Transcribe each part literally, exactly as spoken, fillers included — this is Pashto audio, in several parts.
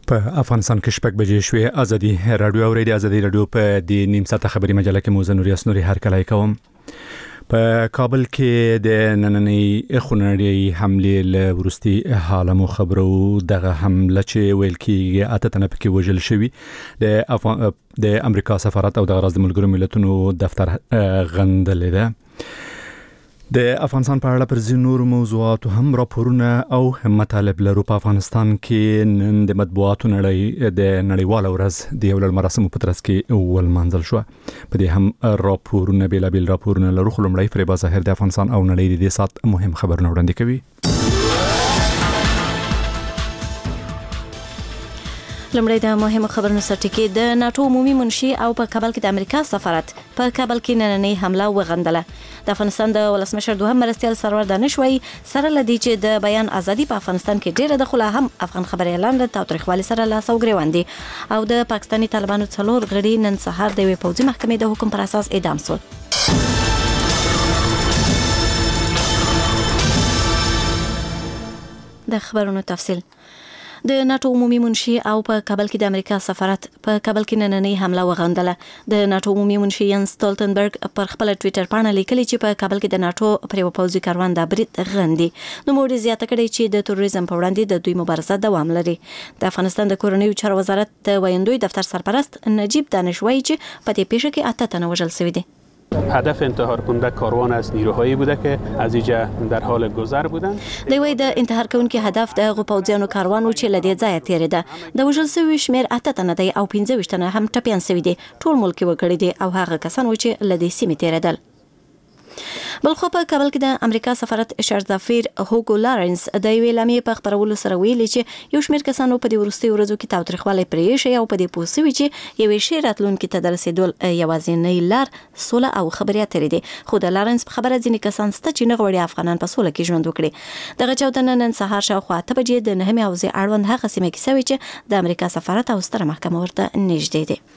په افغانستان کې شپږ بجې شوې. ازادي رادیو او ریډیو ازادي رادیو په د نیم ساعت خبري مجله کې موزه نوري اسنوري هر کله کوم. په کابل کې د نننۍ خونړۍ حمله له ورستي حالمو خبرو دغه حمله چې ویل کېږي اته تنه پکې وژل شوي. د افغان د امریکا سفارت او د غرض ملګرو ملتونو دفتر غندل ده. د افغانستان په اړه پر ځینو موضوعاتو هم راپورونه او مطالب لرو. په افغانستان کې نن د مطبوعاتو نړۍ د نړیوال ورځ د یو لړ مراسمو په ترڅ کې ولمانځل شو. په دې هم راپورونه بیلابیل راپورونه لرو. خو لومړی فریبا ظاهر د افغانستان او نړۍ د دې سات مهم خبرونه وړاندې کوي. لمړی د مهمو خبرونو سرټکی د ناتو عمومي منشي او په کابل کې د امریکا سفارت په کابل کې نننۍ حمله وغندله. د افغانستان د ولسمشر دوهم مرستیال سرور دانش وایي سره لدی چې د بیان ازادي په افغانستان کې ډیره د خلا هم افغان خبري اعلان له تاریخوالي سره لاس او ګریوان دي او د پاکستاني طالبانو څلور غړي نن سهار د وی پوځي محکمې د حکم پر اساس اعدام شول. د خبرونو تفصیل. د ناتو عمومي منشي او په کابل کې د امریکا سفارت په کابل کې نننۍ حمله وغندله. د ناتو عمومي منشي ینس سټولټنبرګ پر خپل ټوئیټر باندې لیکلي چې په کابل کې د ناتو پر یو پوځي کاروان د برید غندي. نو موږ زیاته کړی چې د تروریزم په وړاندې د دوی مبارزه دوام لري. د افغانستان د کورنیو چارو وزارت د ویندوی دفتر سرپرست نجیب دانش وایي چې په دې پیښه کې اته تنه وژل شوي دي. هدف انتحار کننده کاروان از نیروهایی بوده که از اینجا در حال گذر بودند. د وی د انتحار کوونکي هدف د غوپاوځانو کاروان و چې لدې ځای تیرېده. د وژل شوي شمیر اته تنه دی او پنځه ویشت تنه هم ټپيان شوي دي. ټول ملک وکړي دي او هغه کسان و چې لدې سیمې تیرېدل. بلخو په کابل کې د امریکا سفارت شرزافیر هوګو لارنس د ویلامي په خبرولو سره ویلي چې یو شمیر کسانو په دې ورستي ورځو کې تاوتریخوالی پرې شي او په دې پوسوي چې یو شی راتلونکي ته درسېدل یوازینۍ لار سوله او خبري اترې دي. خو د لارنس په خبره ځینې کسان ست چې نه غوړي افغانان په سوله کې ژوند وکړي. دغه چوتنه نن سهار شاوخوا اته بجې د نهمې حوزې اړوند هغه سیمه کې سوي چې د امریکا سفارت او ستره محکمه ورته نږدې دي.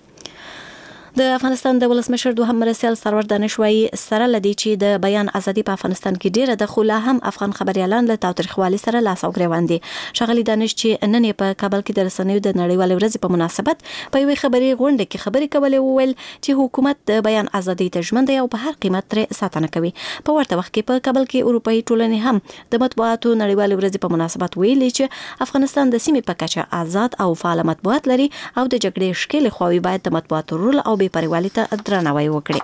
د افغانستان د ولسمشر دوهم مرستیال سرور دانش وایي سره لدی چې د بیان ازادي په افغانستان کې ډیره د خلا هم افغان خبري اعلان له تاریخوالي سره لاس او ګریوان دي. شغلی دانش چې نن په کابل کې د رسنیو د نړیوال ورځ په مناسبت په یوې خبري غونډه کې خبري کولې وویل چې حکومت د بیان ازادي ته ژمن دی او په هر قیمت ترې ساتنه کوي. په ورته وخت کې په کابل کې اروپאי ټولنې هم د مطبوعاتو نړیوال ورځ په مناسبت ویلي چې افغانستان د سیمې په کچه آزاد او فعال مطبوعات لري او د جګړې شکل خوي باید د مطبوعاتو رول او بې پروايي ته درناوی وکړي.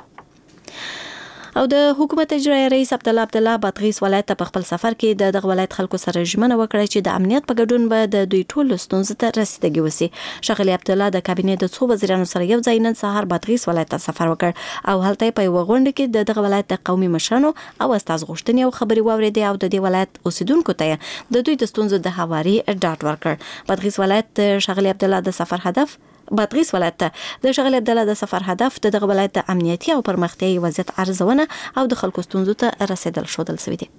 او د حکومت اجرایي رئیس عبد الله عبد الله بادغیس ولایت په خپل سفر کې د دغه ولایت خلکو سره ژمنه وکړه چې د امنیت په ګډون به د دوی ټول ستونزې ته رسیدګي وسی. شغلی عبد الله د کابینې د څو وزیرانو سره یو ځای نن سهار بادغیس ولایت ته سفر وکړ او هلته په یو غونډه کې د دغه ولایت د قومي مشرانو او استاد غوښتنې او خبري واوریدي او د دې ولایت اوسیدونکو ته د دوی د ستونزو د هواري ډاټ ورکړ. بادغیس ولایت د شغلی عبد الله د سفر هدف بادغیس ولایت ته د شغل عبد الله د سفر هدف د دغه ولایت د امنیتي او پرمختیايي وضعیت ارزونه او د خلکو ستونزو ته رسیدل شودل سوي دي.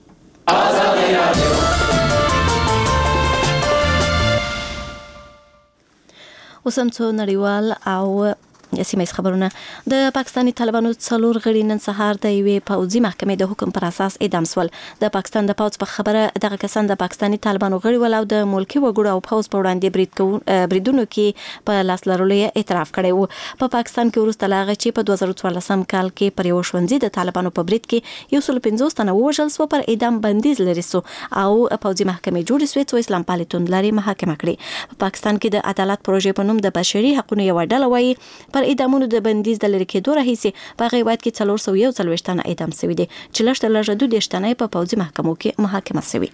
اوسم څو نړیوال او سیمه خبرونه. د پاکستاني طالبانو څلور غړي نن سهار د یوې پوځي محکمې د حکم پر اساس اعدام شول. د پاکستان د پوځ په خبره دغه کسان د پاکستاني طالبانو غړي ول او د ملکی وګړو او پوځ په وړاندې برید کوون بریدونو کې په لاس لرلو اعتراف کړی وو. په پاکستان کې وروسته لاغه چې په دوه زره څوارلسم کال کې پر یو شونځي د طالبانو په برید کې یو سل پنځوس تنه وژل شو پر اعدام بندیز لري سو او پوځي محکمې جوړې شوې چې اسلام پالي توندلاري محاکمه کړي. په پاکستان کې د عدالت پروژې په نوم د بشري حقوقو یو ډله وایي پر اعدامونو د بندیز د لری کېدو راهیسي په غیبت کې څلور سوه یو څلوېښت تنه اعدام شوي دي چې لږ تر لږه دوه دېرش تنه په پوځي محکمو کې محاکمه شوي.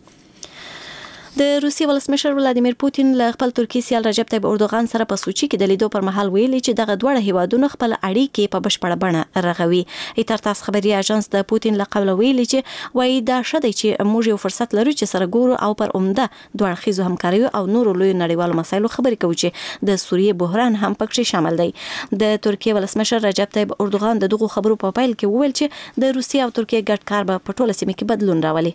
د روسیې ولسمشر ولادیمیر پوتین له خپل ترکیې سیال رجب طیب اردوغان سره په سوچي کې د لیدو پر مهال ویلي چې دغه دوه هیوادونو خپل اړیکې په بشپړه بڼه رغوي. ایترتاس خبري اژانس د پوتین له قبل ویلي چې وایي دا شته چې موږ یو فرصت لرو چې سره ګورو او پر عمده دوه اړخیزو همکاري او نورو لوی نړیوالو مسایلو خبرې کوو چې د سوریې بحران هم پکې شامل دی. د ترکیې ولسمشر رجب طیب اردوغان د دغه خبرو په پیل کې وویل چې د روسیې او ترکیې ګډ کار به په ټوله سیمه کې بدلون راولي.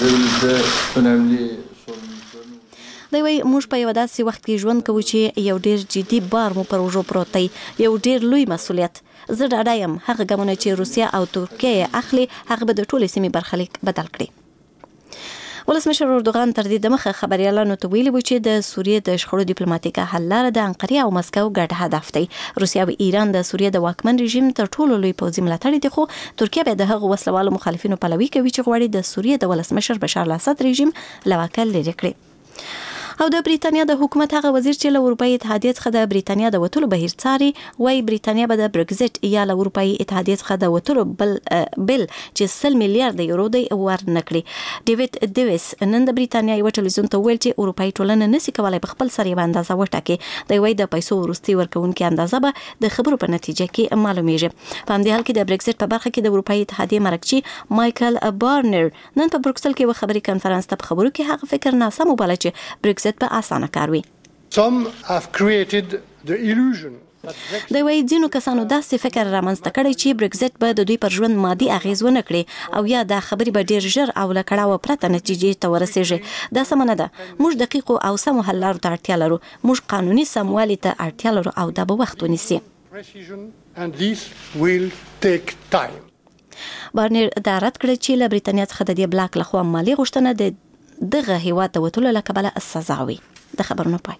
دی وایي موږ په یو داسې وخت کې ژوند کوو چې یو ډیر جدي بار مو پر وژو پروت دی، یو ډیر لوی مسؤلیت. زه ډاډه یم هغه ګامونه چې روسیه او ترکیه اخلي هغه به د ټولې سیمې برخلیک بدل کړي. ولسمشر اردوغان تر دې دمخه خبريالانو ته ویلي و چې د سوریې د شخړو ډیپلوماټیکه حل لاره د انقره او مسکو ګډ هدف دی. روسیا او ایران د سوریې د واکمن رژیم تر ټولو لوی پوځي ملاتړي دي، خو ترکیه به د هغو وسلوالو مخالفینو پلوي کوي چې غواړي د سوریې د ولسمشر بشار الاسد رژیم له واکه لرې کړي. او د بریتانیا د حکومت هغه وزیر چې له اروپאי اتحادیې څخه د بریتانیا د وټولو بهیر څاري وايي بریتانیا به د برگزټ یا له اروپאי اتحادیې څخه د وټولو بل بل چې سل میلیارډ یورو دی ورنکړي. ډیوډ دیویس نن د بریتانیا یو ټلویزیون ته ویل چې اروپאי ټولنه نشي کولای په خپل سر یې اندازه وټاکي. دی وايي د پیسو ورستي ورکوونکي اندازه به د خبرو په نتیجه کې معلومیږي. په همدې حال کې د برگزټ په برخه کې د اروپאי اتحادیې مرکزی مایکل بارنر نن په بروکسل کې و خبري کانفرنس ته په خبرو کې هغه فکر ناسم وباله چې برگزټ په اسانه کار وي. Some have created the illusion. د وای ځینو کسانو داسې فکر رامنځته کړی چې برگزټ به د دوی پر ژوند مادي اغیز ونه کړي او یا دا خبرې به ډیر ژر او له کړهو پرته نتیجې ته ورسیږي. دا سم نه ده. موږ دقیق او سم حل لارو ته اړتیا لرو. موږ قانوني سموالي ته اړتیا لرو او دا به وخت ونیسي. And this will take time. بارنر دا رد کړ چې له بریتانیا څخه د دې بلاک لخوا مالی غوښتنه د دغه هیواد د وټولو له کبله سزا وي. د خبرونو پای.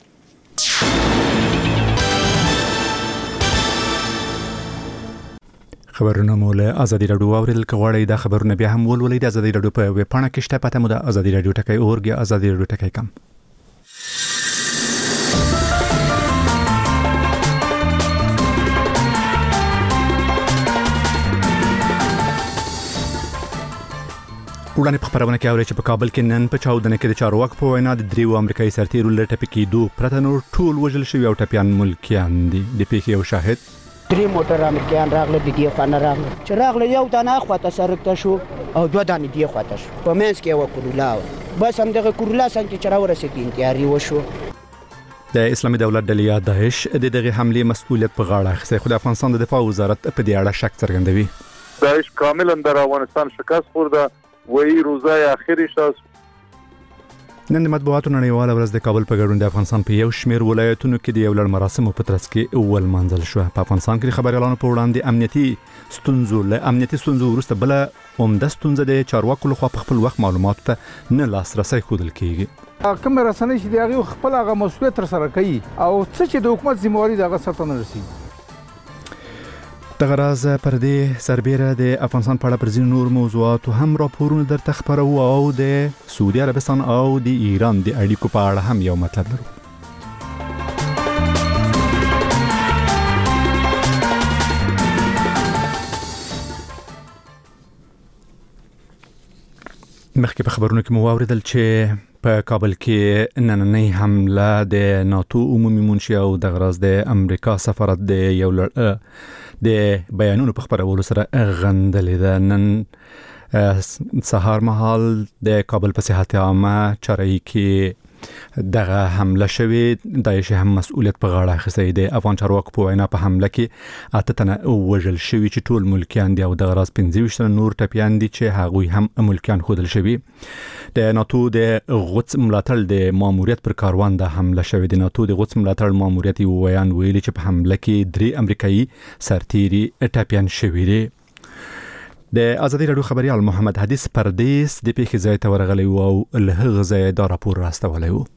خبرونه مو له ازادي راډیو اوریدل کغواړئ د خبرونه بیا هم ولولئ د ازادي راډیو په ویب پاڼه کې شته پته مو د ازادي راډیو ټکی اورګ یا ازادي راډیو ټکی کم. وړاندې په خبرونه کې اوري چې په کابل کې نن په چاودنه کې د چارواکو په وینا د دریو امریکایي سرتیرو له ټپي کېدو پرته نور ټول وژل شوي او ټپیان ملکیان دي. د پیښې یو شاهد درې موټر امریکایان راغله د دې خوا نه راغله چې راغله یو دانه خواته سرک ته شو او دوه دانې دې خواته شو په منځ کې یوه کورولا وه. بس همدغه کورولا څنګ چې راورسېد انتحاري وشو. د اسلامي دولت ډلې یا داعش د دغه حملې مسؤلیت په غاړه اخیستی، خو د افغانستان د دفاع وزارت په دې اړه شک څرګندوي. داعش کاملا در افغانستان شکست خورده وی روزای آخری شاست. نن د مطبوعاتو نړیواله ورځ د کابل په ګډون د افغانستان په یو شمېر ولایتونو کې د یو لړ مراسمو په ترڅ کې ولمانځل شوه. په افغانستان کې د خبريالانو په وړاندې امنیتي ستونزو له امنیتي ستونزو وروسته بل عمده ستونزه د چارواکو لخوا په خپل وخت معلوماتو ته نه لاسرسی ښودل کیږي. کوم رسنۍ چې د هغې خپل هغه مسؤلیت ترسره کوي او څه چې د حکومت ذمهواري د هغه سرته نه رسېږي. دغه راز پر دې سربیره د افغانستان په اړه پر ځینو نور موضوعاتو هم راپورونه درته خپرو او د سعودي عربستان او د ایران د اړیکو په اړه هم یو مطلب لرو. مخکې په خبرونو کې مو واوریدل چې په کابل کې نننۍ حمله د ناتو عمومي منشي او د غراز د امریکا سفارت د یو د بیانونو په خبرولو سره غندلې ده. نن سهار مهال د کابل په صحت عامه چاري کې دغه حمله شوې. داعش هم مسؤلیت په غاړه اخیستی. د افغان چارواکو په وینا په حمله کې اته تنه وژل شوي چې ټول ملکیان دي او د غراز پنځه ویشت تنه نور ټپیان دي چې هغوی هم ملکیان ښودل شوي. د ناتو د غوڅ ملاتړ د ماموریت پر کاروان د حمله شوې. د ناتو د غوڅ ملاتړ ماموریت یو ویان ویلي چې په حمله کې درې امریکایي سرتیري ټپیان شوي دي. د ازادي راډیو خبريال محمد حدیث پردیس د پیښې ځای ته ورغلی و او له هغه ځایه دا راپور راستولی و.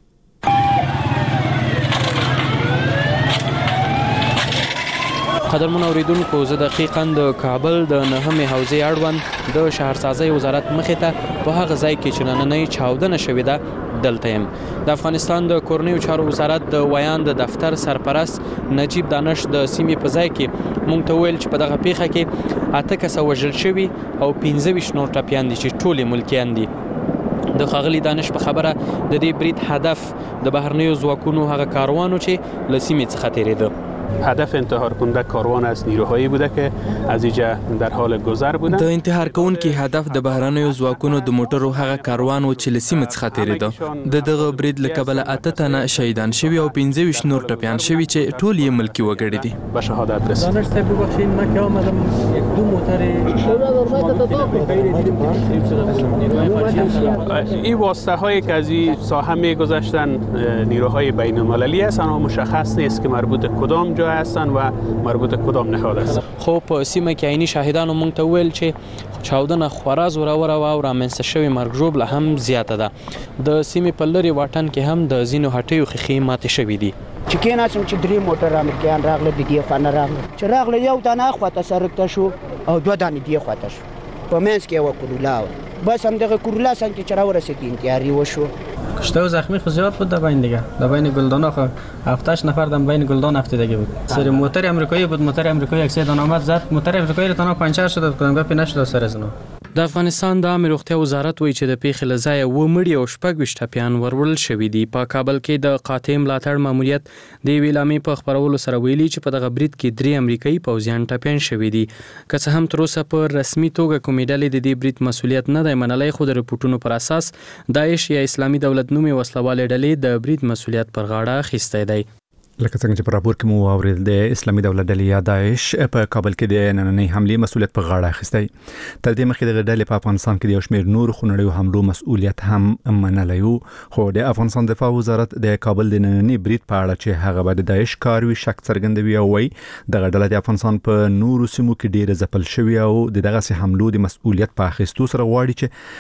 قدرمن اوریدونکو، زه دقیقاً د کابل د نهمې حوزې اړوند د شهرسازۍ وزارت مخې ته په هغه ځای کې چې نننۍ چاودنه شوې ده دلته یم. د افغانستان د کورنیو چارو وزارت د ویان د دفتر سرپرست نجیب دانش د سیمې په ځای کې موږ ته ویل چې په دغه پیښه کې اته کسه وژل شوي او پنځه ویشت نور ټپیان دي چې ټول ملکیان دي. د ښاغلي دانش په خبره د دې برید هدف د بهرنیو ځواکونو هغه کاروانو چې له سیمې څخه تېرېده. هدف انتحار کننده کاروان از نیروهایی بوده که از اینجا در حال گذر بودند. د انتحار کوونکي هدف د بهرنیو ځواکونو د موټرو هغه کاروان و چې له سیمې څخه تېرېده. د دغه برید له کبله اته تنه شهیدان شوي او پنځه ویشت نور ټپیان شوي چې ټول یې ملکي وګړي دي. به شهادت رسید. دانش صاحب ببخشید من که آمدم یک دو موتر این واسطه هایی که از این ساحه میگذشتن نیروهای بین المللی هستند و مشخص نیست که مربوط کدام کجا هستند و مربوط کدام نهاد است. خو په سیمه کې عیني شاهدانو مونږ ته ویل چې چاودنه خورا زوروره او رامنځته شوې مرګ ژوبله هم زیاته ده. د سیمې په لرې واټن کې هم د ځینو هټیو ښیښې ماتې شوې دي. چې کېناستم چې درې موټر امریکایان راغله د دې خوا نه راغله چې راغله یو دانه خواته سرک ته شو او دوه دانې دې خواته شو په منځ کې یوه کرولا وه. بس همدغه کرولا څنګ کې چې راورسېد انتحاري وشو. کشته و زخمی خود زیاد بود در بین دیگه. در بین گلدان ها هفتش نفر در بین گلدان افتادگی بود. سر موتر امریکایی بود، موتر امریکایی یک سه دانه آمد زد، موتر امریکایی را تنها پنچر شد، کدام گپی نشد سر از اونها. د افغانستان د عامه روغتیا وزارت وایي چې د پیښې له ځایه اووه مړي او شپږ ویشت ټپیان ورول شوي دي. په کابل کې د قاطع ملاتړ ماموریت د یوې اعلامیې په خپرولو سره ویلي چې په دغه برید کې درې امریکایي پوځیان ټپیان شوي دي. که څه هم تر اوسه په رسمي توګه کومې ډلې د دې برید مسؤلیت نه دی منلی، خو د رپورټونو پر اساس داعش یا اسلامي دولت نومې وسلوالې ډلې د برید مسؤلیت پر غاړه اخیستی دی. لکه څنګه چې په راپور کې مو واورېدل د اسلامي دولت ډلې یا داعش په کابل کې د نننۍ حملې مسؤلیت په غاړه اخیستی. تر دې مخکې دغه ډلې په افغانستان کې د یو شمېر نورو خونړیو حملو مسؤلیت هم منلی و، خو د افغانستان دفاع وزارت د کابل د نننۍ برید په اړه چې هغه به د داعش کار وي شک څرګندوي او وایي دغه ډله د افغانستان په نورو سیمو کې ډېره ځپل شوې او د دغسې حملو د مسؤلیت په اخیستو سره غواړي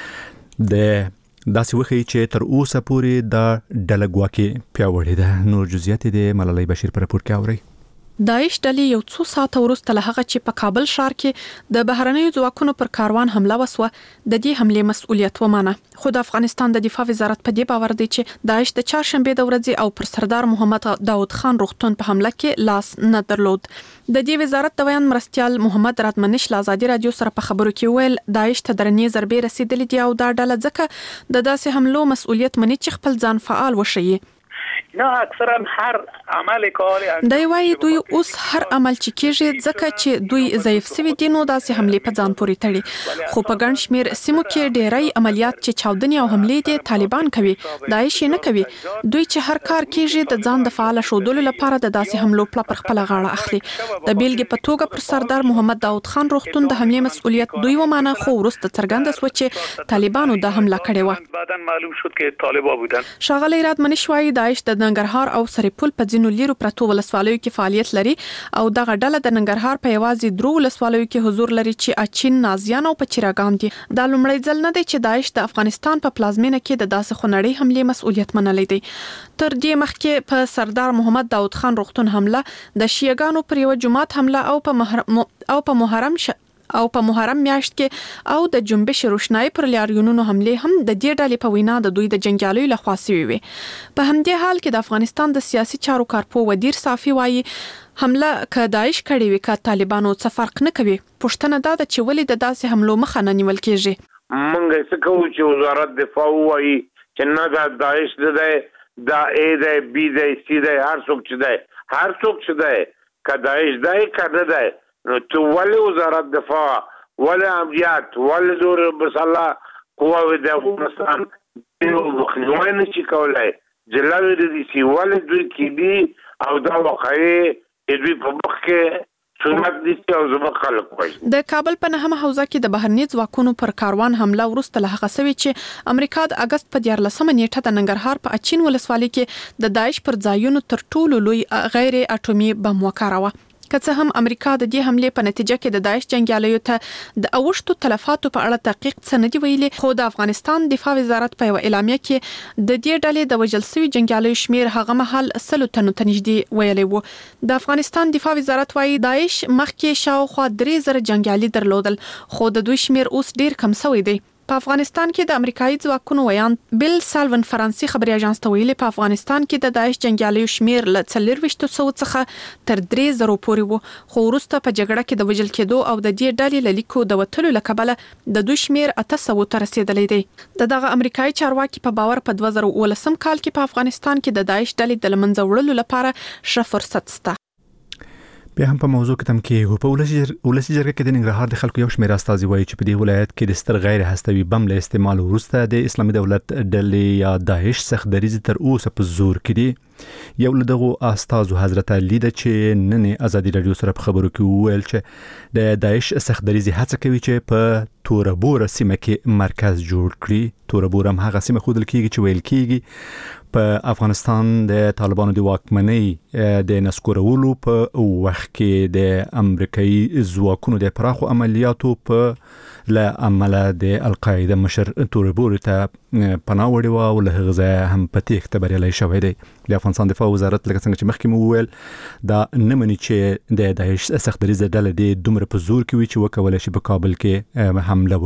چې د داسې وښیي چې تر اوسه پورې دا ډله ګواکې پیاوړې ده. نور جزئیات د ملالۍ بشیر په راپور کې اورئ. داعش ډلې یو څو ساعته وروسته له هغه چې په کابل ښار کې د بهرنیو ځواکونو پر کاروان حمله وسوه د دې حملې مسؤلیت ومانه. خو د افغانستان د دفاع وزارت په دې باور دی چې داعش د چهارشنبې د ورځې او پر سردار محمد داود خان روغتون په حمله کې لاس نه درلود. د دې وزارت د بیان مرستیال محمد راتمنش له ازادي رادیو سره په خبرو کې ویل داعش ته درنې ضربې رسیدلې دي او دا ډله ځکه د داسې حملو مسؤلیت مني چې خپل ځان فعال وشي. نه اکثرا هر عمل کوي دی وايي دوی اوس هر عمل چې کېږي ځکه چې دوی ضعیف سوي دي نو داسې حملې په ځان پورې تړي. خو په ګڼ شمېر سیمو کې ډېری عملیات چې چاودنې او حملې دي طالبان کوي، داعش یې نه کوي. دوی چې هر کار کېږي د ځان د فعال ښودلو لپاره د داسې حملو پله پر خپله غاړه اخلي. د بیلګې په توګه پر سردار محمد داود خان روغتون د حملې مسؤلیت دوی ومانه، خو وروسته څرګنده سوه چې طالبانو دا حمله کړې وه. بعداً معلوم شد که طالبان بودن. ښاغلی راتمنش وايي داعش د ننګرهار او سرپل په ځینو لیرو پرتو ولسوالیو کې فعالیت لري او دغه ډله د ننګرهار په یوازې درو ولسوالیو کې حضور لري چې اچین، نازیان او پچیراګام دي. دا لومړی ځل نه دی چې داعش د افغانستان په پلازمینه کې د داسې خونړۍ حملې مسؤلیت منلی دی. تر دې مخکې په سردار محمد داود خان روغتون حمله، د شیعاګانو پر یو جماعت حمله او په محرم او په محرم ش... او په محرم میاشت کې او د جنبش روشنايي پر لاریونونو حمله هم د دې ډلې په وینا د دوی د جنگیالیو لخوا شوې وي. په همدې حال کې د افغانستان د سیاسي چارو کارپو ودیر صافي وايي حمله که داعش کړې وي که طالبانو څه فرق نه کوي. پوښتنه دا ده چې ولې د داسې حملو مخه نه نیول کېږي. موږ څه کوو چې وزارت دفاع وایي چې نه دا داعش ده دا ای ده بی ده سی ده هر څوک چې ده هر څوک چې ده که داعش ده که نه ده نو تو ولی وزارت دفاع ولی عملیات ولی دور مسلح قوه د افغانستان دیو مخنیوی نشي کولای جلاوی د سی ولی دوی کې دي او دا واقعي دوی په مخ کې سنت دي او زموږ خلک وایي. د کابل په نهمه حوزه کې د بهرني ځواکونو پر کاروان حمله وروسته له هغه سوي چې امریکا د اگست په دیارلسمه نیټه د ننګرهار په اچین ولسوالۍ کې د داعش پر ځایونو تر ټولو لوی غیر اټومي بم وکاراوه. که څه هم امریکا د دې حملې په نتیجه کې د داعش جنگیالیو ته د اوښتو تلفاتو په اړه تحقیق څه نه دی ویلي، خو د افغانستان دفاع وزارت په یو اعلامیه کې د دې ډلې د وژل شوي جنگیالیو شمیر هغه مهال سلو تنو ته نږدې ویلی و. د افغانستان دفاع وزارت وايي داعش مخکې شاوخوا درې زره جنگیالي درلودل، خو د دوی شمیر اوس ډیر کم شوی دی. په افغانستان کې د امریکایي ځواکونو ویان بیل سالون فرانسي خبري اژانس ته ویلي په افغانستان کې د داعش جنگیالیو شمیر له څلورویشت سوه څخه تر درې زرو پورې وو، خو وروسته په جګړه کې د وژل کېدو او د دې ډلې له لیکو د وتلو له کبله د دوی شمیر اته سوه ته رسیدلی دی. د دغه امریکایي چارواکي په باور په دوه زره اوولسم کال کې په افغانستان کې د داعش ډلې د له منځه وړلو لپاره ښه فرصت شته. بیا هم په موضوع کې تم کې په ولسي جرګه کې د ننګرهار د خلکو یو شمېر استازي وایي چې په دې ولایت کې د ستر غیر هستوي بم له استعمال وروسته د اسلامي دولت ډلې یا داعش سخت دریځ تر اوسه په زور کې دي. یو له دغو استازو حضرت علي ده چې نن ازادي رادیو سره په خبرو کې وویل چې د داعش سخت دریځ هڅه کوي چې په توربوره سیمه کې مرکز جوړ کړي. توربوره هم هغه سیمه ښودل کېږي چې ویل کېږي په افغانستان د طالبانو د واکمنۍ د نسکورولو په وخت کې د امریکایي ځواکونو د پراخو عملیاتو په له عمله د القاعده مشر توربور ته پناه وړي و او له غزا هم په تېښته بریالی شوی دی. د افغانستان دفاع وزارت لکه څنګه چې مخکې مو وویل دا نه مني چې د داعش سخت دریځه ډله دې دومره په زور کې وي چې وکولی شي په کابل کې حمله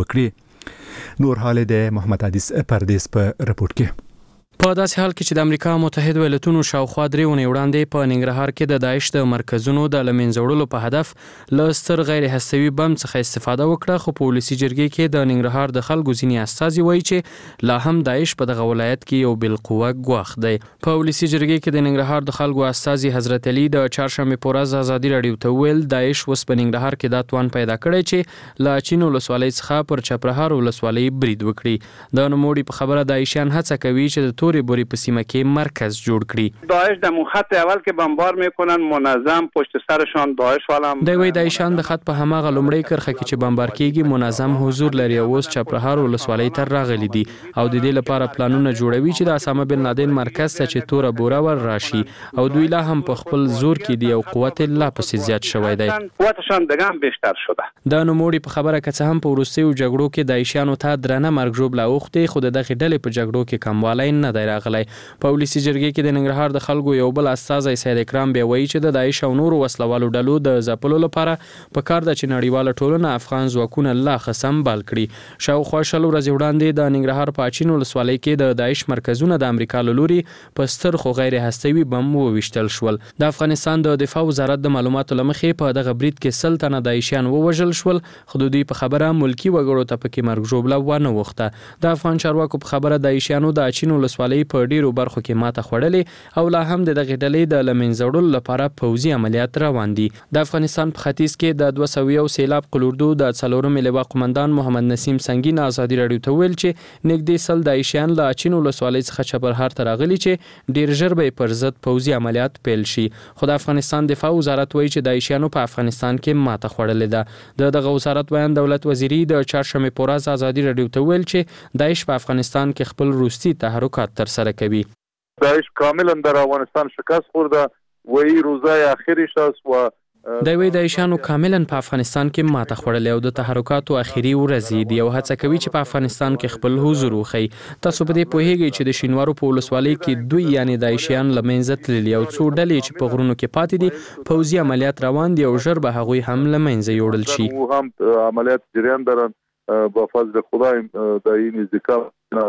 وکړي. نور حال د محمد حدیث پردیس په رپورټ کې. په داسې حال کې چې د امریکا متحد ایالاتونو شاوخوا درې ونې وړاندې په ننګرهار کې د داعش د مرکزونو د له منځه وړلو په هدف له ستر غیر هستوي بم څخه استفاده وکړه، خو په ولسي جرګې کې د ننګرهار د خلکو ځینې استازي وایي چې لا هم داعش په دغه ولایت کې یو بالقوه ګواښ دی. په ولسي جرګې کې د ننګرهار د خلکو استازي حضرت علي د چهارشنبې په ورځ ازادي راډیو ته وویل داعش اوس په ننګرهار کې دا توان پیدا کړی چې له چین ولسوالۍ څخه پر چپرهار ولسوالۍ برید وکړي. د نوموړي په خبره داعشیان هڅه کوي چې د تورې بوري په سیمه کې مرکز جوړ کړي. داعش در خط اول که بمبار میکنن منظم پشت سرشان داعش والام دی وی داعشان د خط په هماغه لومړی کرخه کې چې بمبار کیږي منظم حضور لري او اوس چپرهار ولسوالۍ ته راغلي دي او د دې لپاره پلانونه جوړوي چې د اسامه بن لادن مرکز ته چې توره بوره ور راشي او دوی لا هم په خپل زور کې دی او قوت لا پسې زیات شوی دی. قوتشان دیگه هم بیشتر شده. د نوموړي په خبره که څه هم په وروستیو جګړو کې داعشیانو ته درنه مرګ ژوبله اوښتې خو د دغې ډلې په جګړو کې کموالی نه دی راغلی. په ولسي جرګې کې د ننګرهار د خلکو یو بل استازی سید اکرام بیا وایي چې د داعش او نورو وسلوالو ډلو د ځپلو لپاره په کار ده چې نړیواله ټولنه افغان ځواکونه لا ښه سمبال کړي. شاوخوا شل ورځې وړاندې د ننګرهار په اچین ولسوالۍ کې د داعش مرکزونه د امریکا له لوري په ستر خو غیر هستوي بم وویشتل شول. د افغانستان د دفاع وزارت د معلوماتو له مخې په دغه برید کې سل تنه داعشیان ووژل شول خو د دوی په خبره ملکي وګړو ته پکې مرګ ژوبله ونه وخته. د افغان چارواکو په خبره داعشیانو د اچین ولسوالۍ په ډیرو برخو کې ماته خوړلې او لا هم د دغې ډلې د له منځه وړلو لپاره پوځي عملیات روان دي. د افغانستان په ختیځ کې د دوه سوه یو سیلاب قلوردو د څلورمې لواء قمندان محمد نسیم سنگین ازادي راډیو ته ویل چې نږدې سل داعشیان له اچین ولسوالۍ څخه چپرهار ته راغلي چې ډیر ژر به پر ضد پوځي عملیات پیل شي. خو د افغانستان دفاع وزارت وایي چې داعشیانو په افغانستان کې ماته خوړلې ده. د دغه وزارت بیان دولت وزیری د چهارشنبې په ورځ ازادي راډیو ته ویل چې داعش په افغانستان کې خپل روسي تحرکات ترسره کوي. داعش کاملا در افغانستان شکست خورده و این روزای اخیرش است و د وی داعشانو کاملا په افغانستان کې ماته خوړلې او د تحرکاتو اخیری ورځې دی او هڅه کوي چې په افغانستان کې خپل حضور وخی. تاسو په دې پوهیږئ چې د شینوارو په ولسوالۍ کې دوی یعنی داعشیان له منځه تللي او څو ډلې چې په غرونو کې پاتې دي پوځي عملیات روان دي او ژر به هغوی هم له منځه یوړل شي. هم عملیات جریان دارن با فضل خدای د این ذکر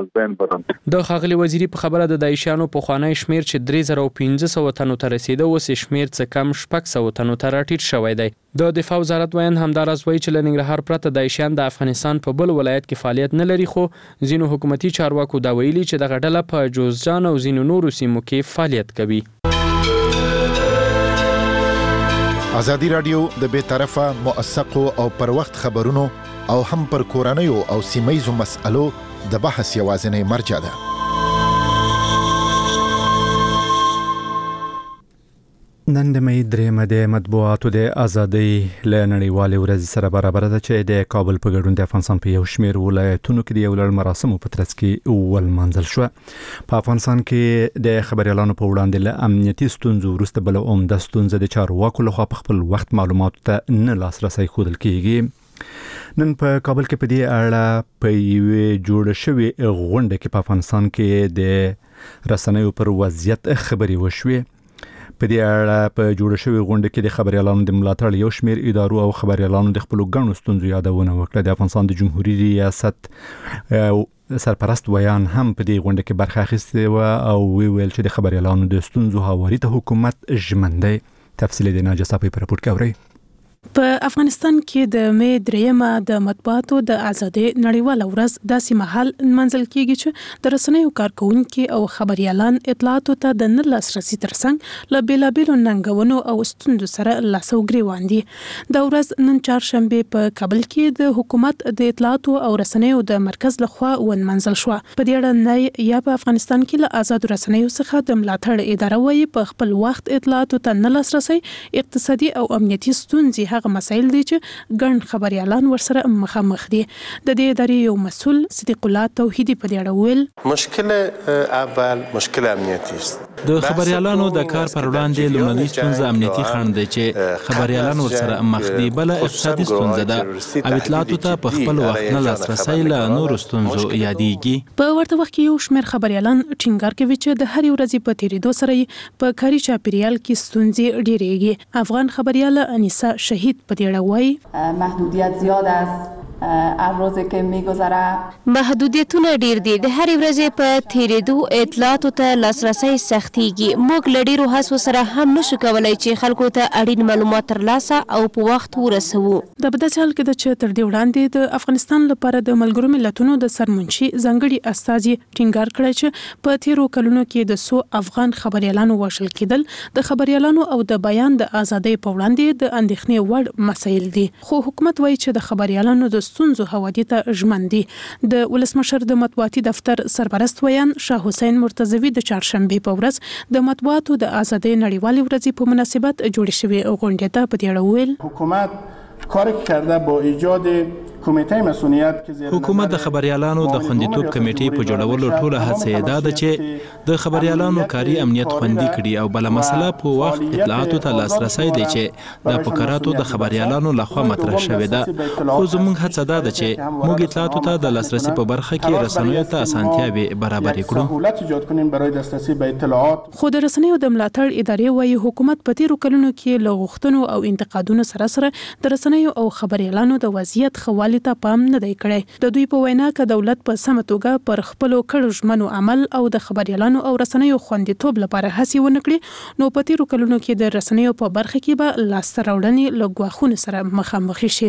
د ښاغلي وزیري په خبره د داعشیانو پخوانی شمیر چې درې زره او پنځه سوه تنو ته رسیده اوس شمیر څه کم شپږ سوه تنو ته راټیټ شوی دی. د دفاع وزارت ویان همداراز وایي چې له ننګرهار پرته داعشیان د افغانستان په بل ولایت کې فعالیت نه لري خو ځینو حکومتي چارواکو دا ویلي چې دغه ډله په جوزجان او ځینو نورو سیمو کې فعالیت کوي. ازادي راډیو د بې طرفه موثقو او پر وخت خبرونو او هم پر کورنیو او سیمایزو مسألو د بحث یوازینی مرجع ده. نن د مې درېمه د مطبوعاتو د ازادۍ له نړیوالې ورځې سره برابر ده چې د کابل په ګډون د افغانستان په یو شمېر ولایتونو کې د یو لړ مراسمو په ترڅ کې ولمانځل شوه. په افغانستان کې د خبریالانو په وړاندې له امنیتي ستونزو وروسته بله عمده ستونزه د چارواکو لخوا په خپل وخت معلوماتو ته نه لاسرسی ښودل کېږي. نن په کابل کې په دې اړه په یوې جوړه شوې غونډه کې په افغانستان کې د رسنیو پر وضعیت خبرې وشوې. په دې اړه په جوړه شوې غونډه کې د خبریالانو د ملاتړ یو شمېر ادارو او خبریالانو د خپلو ګڼو ستونزو یادونه وکړه. د افغانستان د جمهوریت ریاست سرپرست ویان هم په دې غونډه کې برخه اخیستې وه او ویل چې د خبریالانو د ستونزو هواري ته حکومت ژمن دی. تفصیل د ناجیه صافی په رپورټ کې اورئ. په افغانستان کې د مې دریمه د مطبوعاتو د ازادۍ نړیواله ورځ داسې مهال منځل کېږي چې د رسنیو کارکونکي او خبريالان اطلاعاتو ته د نه لاسرسي ترڅنګ له بیلابیلو ننګونو او ستونزو سره لاس او ګریوان دي. د ورځ نن چهارشنبه په کابل کې د حکومت د اطلاعاتو او رسنیو د مرکز لخوا ونمنځل شو. په دې اړه نه یا په افغانستان کې له آزاد رسنیو څخه د ملاتړ اداره وایي په خپل وخت اطلاعاتو ته نه لاسرسي اقتصادي او امنیتي ستونزې هغه مسایل دي چې ګڼ خبريالان ورسره مخامخ دي. د دې ادارې یو مسؤل صدیق الله توحیدی په دې اړه ویل مشکل اول مشکل امنیتی است. د خبريالانو د کار پر وړاندې لومړنۍ ستونزه امنیتي خنډ دی چې خبريالان ورسره مخ دي. بل اقتصادي ستونزه ده او اطلاعاتو ته په خپل وخت نه لاسرسي له نورو ستونزو یادېږي. په ورته وخت کې یو شمېر خبريالان ټینګار کوي چې د هرې ورځې په تیریدو سره په کاري چاپیریال کې ستونزې ډېرېږي. افغان خبريال انیسا شهید په دې اړه وایي محدودیت زیاد است. هر روزی که میگذره محدودیتونه ډیر دي. د هرې ورځې په تیریدو اطلاعاتو ته لاسرسي سختيږي. موږ له ډیرو هڅو سره هم نشو کولای چې خلکو ته اړین معلومات ترلاسه او په وخت ورسوو. د بداسه حال کې د چې تر دې وړاندې د افغانستان لپاره د ملګرو ملتونو د سرمنشي ځانګړي استازي ټینګار کړی چې په تیرو کلونو کې د سو افغان خبريالانو وشل کېدل د خبريالانو او د بیان د ازادۍ په وړاندې د اندېښنې وړ مسایل دي. خو حکومت وایي چې د خبريالانو د ستونزو حوادث ته ژمن دي. د ولسمشر د مطبوعاتي دفتر سرپرست ویان شاه حسین مرتضوی د چهارشنبه په ورځ د مطبوعاتو د ازادۍ نړیوالې ورځې په مناسبت جوړ شوی غونډه ته په دې اړه ویل حکومت کاری کرده با ایجاد کمیته مسئولیت که حکومت د خبريالانو د خوندیتوب کمیټې په جوړولو ټوله هڅه یې ده چې د خبريالانو کاري امنیت خوندي کړي او بل مسله په وخت اطلاعاتو ته لاسرسي دی چې د فقراتو د خبريالانو لخوا مطرح شوې ده. خو زموږ هڅه ده چې موږ اطلاعاتو ته د لاسرسي په برخه کې رسنیو ته اسانتیاوي برابر کړو. خو د رسنیو د ملاتړ ادارې وايي حکومت په تیرو کلونو کې له غوښتنو او انتقادونو سره سره د رسنیو او خبريالانو د وضعیت خوالي ته پام نه دی کړی. د دوی په وینا ک دولت په سمه توګه پر خپل کړو ژمنو عمل او د خبريالانو او رسنیو خوندیتوب لپاره هڅې ونکړي نو په تیرو کلونو کې د رسنیو په برخه کې به لاسته راوړنې له ګواښونو سره مخامخ شي.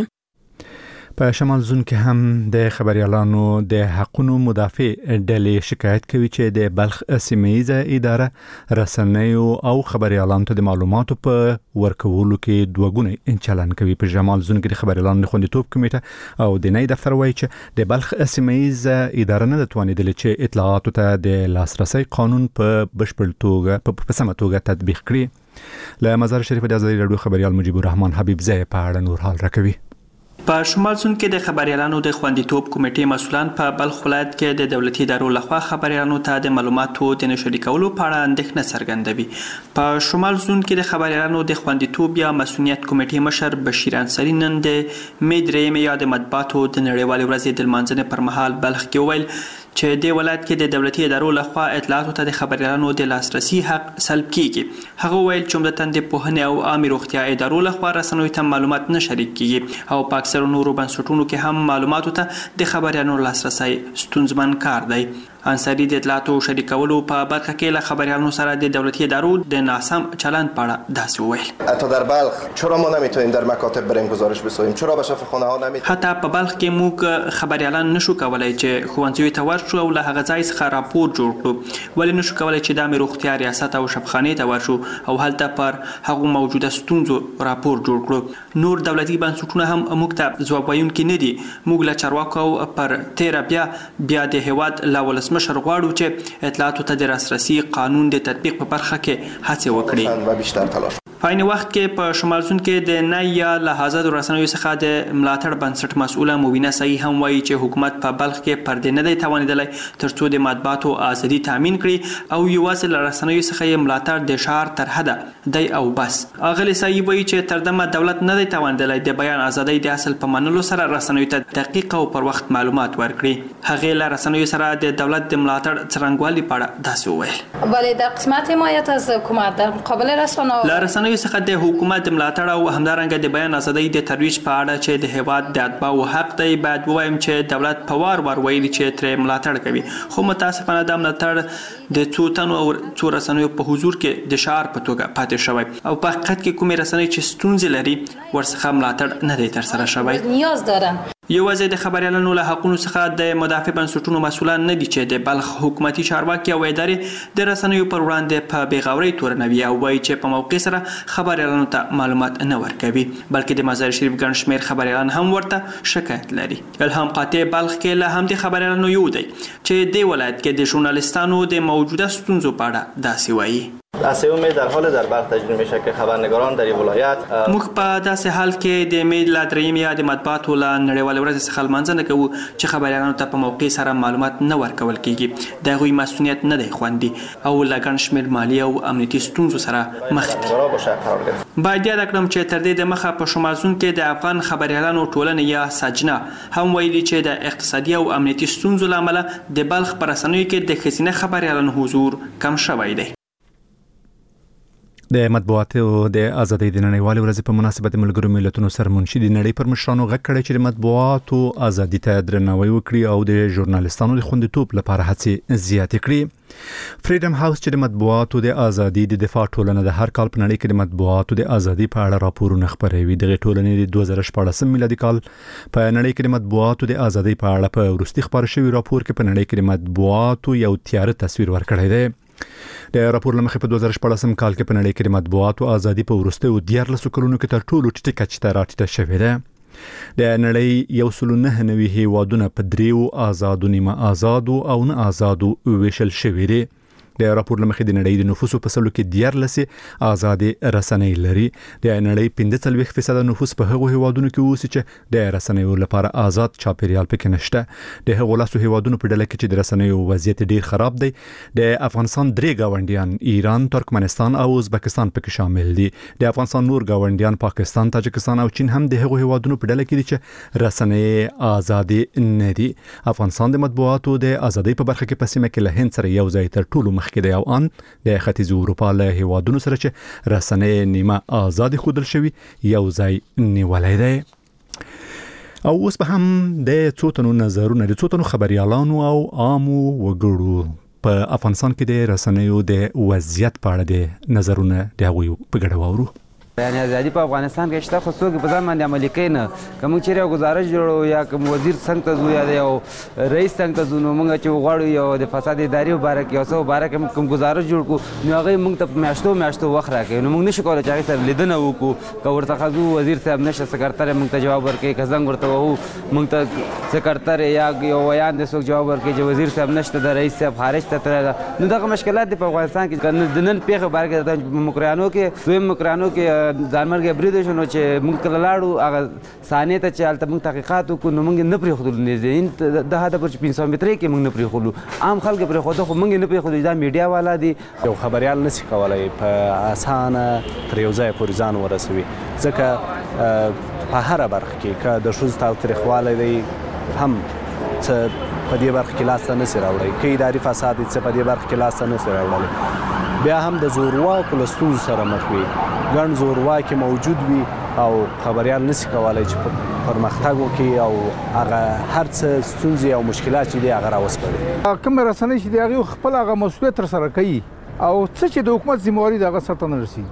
په شمال زون کې هم د خبريالانو د حقوقو مدافع ډلې شکایت کوي چې د بلخ سیمه‌یزه اداره رسنیو او خبريالانو ته د معلوماتو په ورکولو کې دوګونی چلن کوي. په شمال زون کې د خبريالانو د خوندیتوب کمیټه او د نای دفتر وایي چې د بلخ سیمه‌یزه اداره نه توانیدله چې اطلاعاتو ته د لاسرسي قانون په بشپړ توګه په سمه توګه تطبیق کړي. له مزار شریف د ازادي رادیو خبريال مجيب الرحمن حبیب زئی په اړه نور حال راکوي. په شمال سند کې د خبريالانو د خوندیتوب کمیټې مسولان په بلخ ولایت کې د دولتي ادارو لخوا خبريالانو ته د معلوماتو د نشري کولو په اړه اندېښنه څرګندوي. په شمال سند کې د خبريالانو د خوندیتوب یا مسؤلیت کمیټې مشر بشیر انصاری نن د مې درېیمې یا د مطبوعاتو د نړیوالې ورځې د لمانځنې پر مهال بلخ کې وویل چې د ولایت کې د دولتي ادارو لخوا اطلاعاتو ته د خبريالانو د لاسرسي حق سلب کیږي. هغه ویل چې عمدتاً د پوهنې او عامه روغتیا ادارو لخوا رسنیو ته معلومات نه شریک کیږي او په اکثرو نورو بنسټونو کې هم معلوماتو ته د خبريالانو لاسرسي ستونزمن کار دی. انصاری د اطلاعاتو شریکولو په برخه کې له خبريالانو سره د دولتي ادارو د ناسم چلند په اړه داسې وویل. حتی در بلخ چرا ما نمیتونیم در مکاتب بریم گزارش بسازیم؟ چرا به شفاخانه ها نمیتونیم؟ حتی په بلخ کې موږ خبريالان نشو کولای چې ښوونځیو ته ورشو او له هغه ځای څخه راپور جوړ کړو. ولې نشو کولای چې د عامه روغتیا ریاست او شفاخانې ته ورشو او هلته پر هغو موجوده ستونزو راپور جوړ کړو؟ نور دولتي بنسټونه هم موږ ته ځواب ویونکي نه دي. موږ له چارواکو پر تیره بیا بیا د هیواد له ولسمشر غواړو چې اطلاعاتو ته د لاسرسي قانون د تطبیق په برخه کې هڅې وکړي. په عین وخت کې په شمال سند کې د نای یا له آزادو رسنیو څخه د ملاتړ بنسټ مسؤله مبینه صحیح هم وایي چې حکومت په بلخ کې پردې نه دی توانیدلی ترڅو د مطبوعاتو ازادي تامین کړي او یوازې له رسنیو څخه یې ملاتړ د شعار تر حده دی او بس. اغلی صحیح وایي چې تر دمه دولت نه دی توانیدلی د بیان ازادۍ د اصل په منلو سره رسنیو ته دقیق او پر وخت معلومات ورکړي. هغې له رسنیو سره د دولت د ملاتړ څرنګوالي په اړه داسې وویل. ولی در قسمت حمایت از حکومت در مقابل رسانه‌ها له رسنیو څخه د حکومت ملاتړ او همدارنګه د بیان ازادۍ د ترویج په اړه چې د هیواد د اتباعو حق دی باید ووایم چې دولت په وار وار ویلي چې ترې ملاتړ کوي. خو متاسفانه دا ملاتړ د څو تنو او څو رسنیو په حضور کې د شعار په توګه پاتې شوی او په حقیقت کې کومې رسنۍ چې ستونزې لري ورڅخه ملاتړ نه دی ترسره شوی. نیاز دارن یوازې د خبريالانو له حقوقو څخه د مدافع بنسټونو مسؤلان نه دي چې د بلخ حکومتي چارواکي او ادارې د رسنیو پر وړاندې په بېغورۍ تورنوي او وایي چې په موقع سره خبريالانو ته معلومات نه ورکوي بلکې د مزار شریف ګڼ شمېر خبريالان هم ورته شکایت لري. الهام قاطع بلخ کې له همدې خبريالانو یو دی چې د ولایت کې د ژورنالیستانو د موجوده ستونزو په اړه داسې وایي. اسیوم در حال در برق تجربه میشه که خبرنگاران در ولایت موږ په داسې حال کې د امید لا دریم یا د مطبوعاتو له نړیوالې ورځې څخه لمانځنه کوو چې خبریالانو ته په موقع سره معلومات نه ورکول کیږي د هغوی مسؤلیت نه دی خوندي او له ګڼ شمېر مالي او امنیتي ستونزو سره مخ دي. باید یاد کړم چې تر دې دمخه په شمازون کې د افغان خبریالانو ټولنې یا سجنا هم ویلي چې د اقتصادي او امنیتي ستونزو له امله د بلخ په رسنیو کې د ښځینه خبریالانو حضور کم شوی دی. د مطبوعاتو د ازادۍ د نړیوالې ورځې په مناسبت د ملګرو ملتونو سرمنشي د نړۍ پر مشرانو غږ کړی چې د مطبوعاتو ازادۍ ته درناوی وکړي او د ژورنالیستانو د خوندیتوب لپاره هڅې زیاتې کړي. فریډم هاوس چې د مطبوعاتو د ازادۍ د دفاع ټولنه د هر کال په نړۍ کې د مطبوعاتو د ازادۍ په اړه راپورونه خپروي. دغه ټولنې د دوه زره شپاړسم میلادي کال په نړۍ کې د مطبوعاتو د ازادۍ په اړه په وروستي خپاره شوي راپور کې په نړۍ کې د مطبوعاتو یو تیاره تصویر ورکړی دی. د راپور لمخې په دوه زره شپاړسم کال کې په نړۍ کې د مطبوعاتو ازادي په وروستیو دیارلسو کلونو کې تر ټولو ټیټه کچې ته راټیټه شوې ده. د نړۍ یو سل نهه نوي هیوادونه په دریو آزادو نیمه آزادو او نه آزادو ویشل شوي دي. د راپور لمخې د نړۍ د نفوسو په سلو کې دیارلسې آزادې رسنۍ لري. د نړۍ پنځه څلوېښت فیصده نفوس په هغو هیوادونو کې اوسي چې د رسنیو لپاره آزاد چاپیریال پکې نشته. د هغو لسو هیوادونو په ډله کې چې د رسنیو وضعیت ډیر خراب دی د افغانستان درې ګاونډیان ایران، ترکمنستان او ازبکستان پکې شامل دي. د افغانستان نور ګاونډیان پاکستان، تاجکستان او چین هم د هغو هیوادونو په ډله کې دي چې رسنۍ آزادې نه دي. افغانستان د مطبوعاتو د ازادۍ په برخه کې په سیمه کې له هند سره یو ځای تر ټولو مخکې دی او ان د ختیځ اروپا له هیوادونو سره چې رسنۍ نیمه آزاد ښودل شوي یو ځای نیولی دی. او اوس به هم د څو تنو نظرونه د څو تنو خبریالانو او عامو وګړو په افغانستان کې د رسنیو د وضعیت په اړه د نظرونه د هغوی په ګډه واورو. یعنی ازادي په افغانستان کې شته، خو څوک په ځان باندې عملي کوي نه. که موږ چېرې یو ګزارش جوړو یا کوم وزیر څنګ ته ځو یا د یو رئیس څنګ ته ځو، نو موږ چې وغواړو یو د فساد ادارې په باره کې یو څه په باره کې موږ کوم گزارش جوړ کړو، نو هغوی موږ ته په میاشتو میاشتو وخت راکوي. نو موږ نشو کولی چې هغې سره لیدنه وکړو. که ورڅخه ځو وزیر صاحب نشته، سکرتر یې موږ ته جواب ورکوي. که زنګ ورته وهو موږ ته سکرتر یا یو ویان دی څوک جواب ورکوي چې وزیر صاحب نشته، د رئیس صاحب خارج ته تللی ده. نو دغه مشکلات دي په افغانستان کې. د نن پیښې په باره کې په مکرانو کې دویم مکرانو کې ځانمرګي برید شو، نو چې موږ کله لاړو هغه صحنې ته چې هلته موږ تحقیقات وکړو، نو موږ یې نه پرېښودلو نږدې د حده پر چې پنځه سوه مترۍ کې موږ نه پرېښودلو. عام خلک یې پرېښوده، خو موږ یې نه پرېښودو. دا میډیا والا دي. یو خبریال نشي کولی په اسانه تر یو ځایه پورې ځان ورسوي، ځکه په هره برخه کې که د ښځو تاوتریخوالی دی هم څه په دې برخه کې لاس ته نشي راوړی، که اداري فساد دی څه په دې برخه کې لاس ته نشي راوړلی. بیا هم د زورواکو له ستونزو سره مخ وي، ګڼ زورواکي موجود وي او خبریال نشي کولی چې پرمختګ وکړي او هغه هر څه ستونزې او مشکلات چې دي هغه راوسپړي. کومې رسنۍ چې دي هغې خپل هغه مسؤلیت ترسره کوي او څه چې د حکومت ذمهواري د هغه سرته نه رسېږي.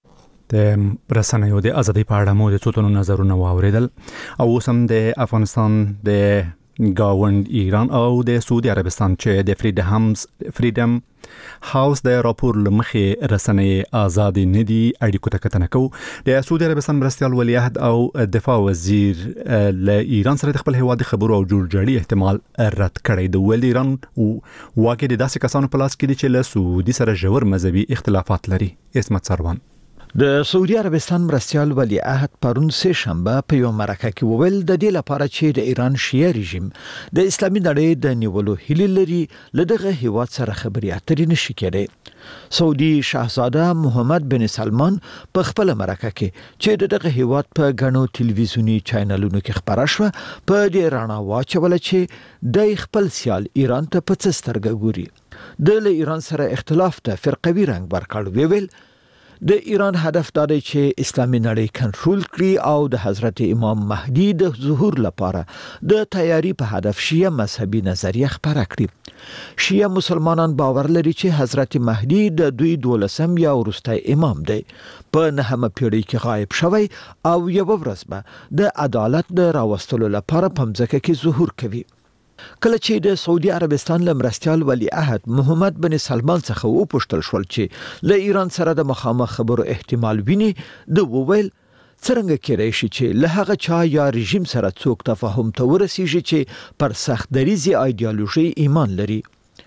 د رسنیو د ازادۍ په اړه مو د څو تنو نظرونه واورېدل. او اوس هم د افغانستان د ګاوند ایران او د سعودي عربستان چې د فریډم فریډم هاوس د راپور لمخې رسنۍ آزادې نه دي اړیکو ته کتنه کوو. د سعودي عربستان مرستیال ولیعهد او دفاع وزیر له ایران سره د خپل هیواد خبرو او جوړجاړي احتمال رد کړی. د ول ایران واقع د داسې کسانو په لاس کې دي چې له سعودي سره ژور مذهبي اختلافات لري. اسمت سروان د سعودي عربستان مرستیال ولیعهد پرون سه شنبه په یو مرکه کې وویل د دې لپاره چې د ایران شیعه رژیم د اسلامي نړۍ د نیولو هیله لري له دغه هیواد سره خبرې اترې نشي کېدای. سعودي شاهزاده محمد بن سلمان په خپل مرکه کې چې دغه هیواد په غنو ټلویزیونی چینلونو کې خبره شوه په دې رڼا واچول چې د خپل سیال ایران ته په څه سترګه ګوري. د له ایران سره اختلاف ته فرقوي رنګ ورکړ. ویل د ایران هدف دا دی چې اسلامي نړۍ کنټرول کړي او د حضرت امام مهدي د ظهور لپاره د تیاری په هدف شیعه مذهبي نظریه خپره کړي. شیعه مسلمانان باور لري چې حضرت مهدي د دوی دولسم یا وروستی امام دی، په نهمه پیړۍ کې غایب شوی او یو ورځ به د عدالت د راوستلو لپاره په مځکه کې ظهور کوي. کله چې د سعودي عربستان له مرستیال ولیعهد محمد بن سلمان څخه وپوښتل شول چې له ایران سره د مخامخ خبرو احتمال ویني، د وویل څرنګه کېدای شي چې له هغه چا یا رژیم سره څوک تفاهم ته ورسیږي چې پر سخت دریزي ایدئولوژي ایمان لري.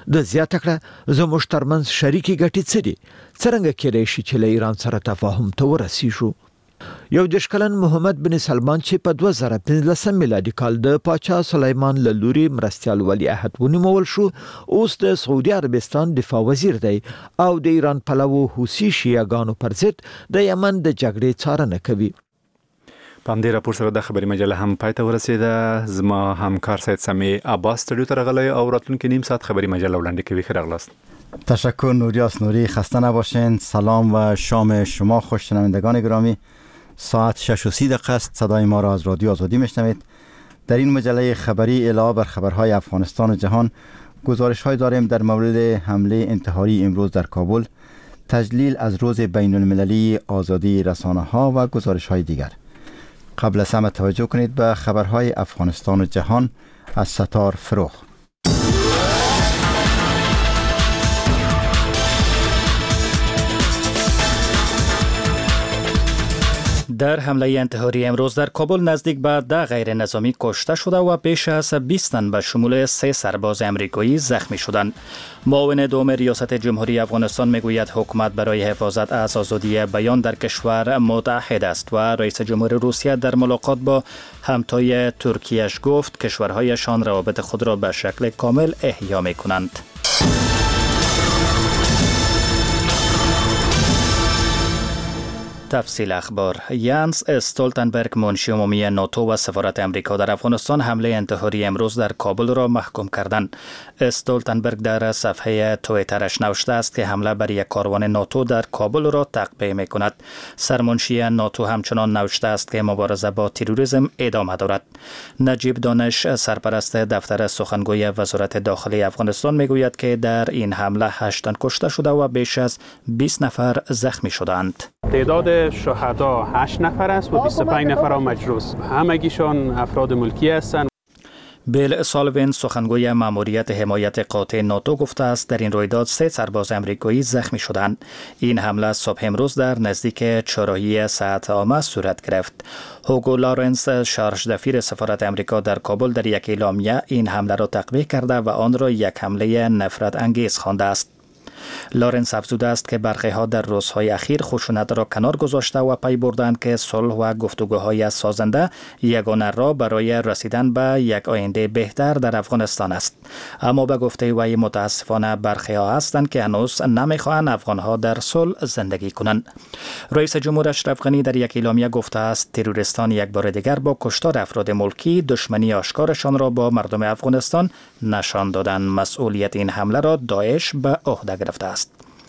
د زیاته کړه زموږ ترمنځ شریکي ګټې څه دي څرنګه کېدای شي چې له ایران سره تفاهم ته ورسیږو. یو دېرش کلن محمد بن سلمان چې په دوه زره پنځلسم میلادي کال د پاچا سلیمان له لوري مرستیال ولیعهد ونیول شو، اوس د سعودي عربستان دفاع وزیر دی او د ایران پلوو حوثي شیعهګانو پر ضد د یمن د جګړې څارنه کوي. په همدې راپور سره د خبري مجله هم پای ته ورسېده. زما همکار سید سمی عباس استودیو ته راغلی او راتلونکي نیم ساعت خبري مجله وړاندې کوي. ښه راغلاست. تشکر نوریاس نوری، خسته نباشین. سلام و شام شما خوش شنوندگان گرامی. ساعت شش و سی دقیقه است. صدای ما را از رادیو آزادی میشنوید. در این مجله خبری علاوه بر خبرهای افغانستان و جهان گزارش‌های داریم در مورد حمله انتحاری امروز در کابل، تجلیل از روز بین المللی آزادی رسانه‌ها و گزارش‌های دیگر. قبل از همه توجه کنید به خبرهای افغانستان و جهان از ستار فروغ. در حمله انتحاری امروز در کابل نزدیک به ده غیر نظامی کشته شده و بیش از بیست تن به شمول سه سرباز امریکایی زخمی شدند. معاون دوم ریاست جمهوری افغانستان میگوید حکومت برای حفاظت از آزادی بیان در کشور متحد است و رئیس جمهور روسیه در ملاقات با همتای ترکیه‌اش گفت کشورهایشان روابط خود را به شکل کامل احیا می‌کنند. تفصیل اخبار. یانس استولتنبرگ منشی عمومی ناتو و سفارت امریکا در افغانستان حمله انتحاری امروز در کابل را محکوم کردند. استولتنبرگ در صفحه توییترش نوشته است که حمله بر یک کاروان ناتو در کابل را تقبیح می‌کند. سرمنشی ناتو همچنان نوشته است که مبارزه با تروریسم ادامه دارد. نجیب دانش سرپرست دفتر سخنگوی وزارت داخلی افغانستان میگوید که در این حمله هشت تن کشته شده و بیش از بیست نفر زخمی شدند. تعداد شهدا هشت نفر است و بیست و پنج نفر هم مجروح. همگیشان افراد ملکی هستند. بیل سالوین سخنگوی ماموریت حمایت قاطع ناتو گفته است در این رویداد سه سرباز امریکایی زخمی شدند. این حمله صبح امروز در نزدیک چهارراهی ساعت عامه صورت گرفت. هوگو لارنس شارژ دفیر سفارت امریکا در کابل در یک اعلامیه این حمله را تقبیح کرده و آن را یک حمله نفرت انگیز خوانده است. لارنس افزوده است که برخی ها در روزهای اخیر خشونت را کنار گذاشته و پی بردند که صلح و گفتگوهای سازنده یگانه راه برای رسیدن به یک آینده بهتر در افغانستان است. اما به گفته وی متاسفانه برخی ها هستند که هنوز نمیخواهند افغان ها در صلح زندگی کنند. رئیس جمهور اشرف غنی در یک اعلامیه گفته است تروریستان یک بار دیگر با کشتار افراد ملکی دشمنی آشکارشان را با مردم افغانستان نشان دادند. مسئولیت این حمله را داعش به عهده گرفته است.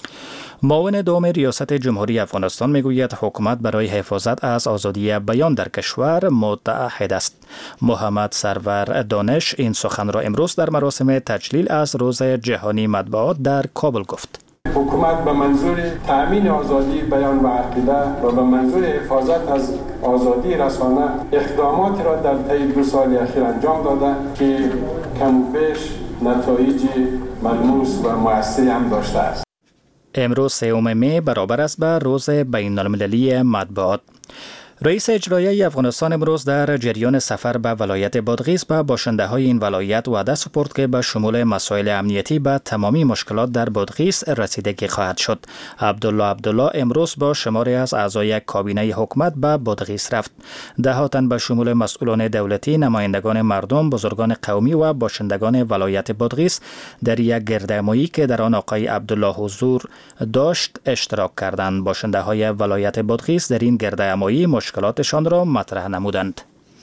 معاون دوم ریاست جمهوری افغانستان میگوید حکومت برای حفاظت از آزادی بیان در کشور متحد است. محمد سرور دانش این سخن را امروز در مراسم تجلیل از روز جهانی مطبوعات در کابل گفت. حکومت به منظور تأمین آزادی بیان و عقیده و به منظور حفاظت از آزادی رسانه اقداماتی را در طی دو سال اخیر انجام داده که کم و بیش نتایج ملموس و مؤثری هم داشته است. امروز سوم می برابر است به روز بین المللی مطبوعات. رئیس اجرایی افغانستان امروز در جریان سفر به ولایت بادغیس به باشنده های این ولایت وعده سپرد که به شمول مسائل امنیتی به تمامی مشکلات در بادغیس رسیدگی خواهد شد. عبدالله عبدالله امروز با شماری از اعضای کابینه حکومت به بادغیس رفت. ده ها تن به شمول مسئولان دولتی، نمایندگان مردم، بزرگان قومی و باشندگان ولایت بادغیس در یک گردهمایی که در آن آقای عبدالله حضور داشت اشتراک کردند. باشنده های ولایت بادغیس در این گردهمایی مشکلاتشان را مطرح نمودند.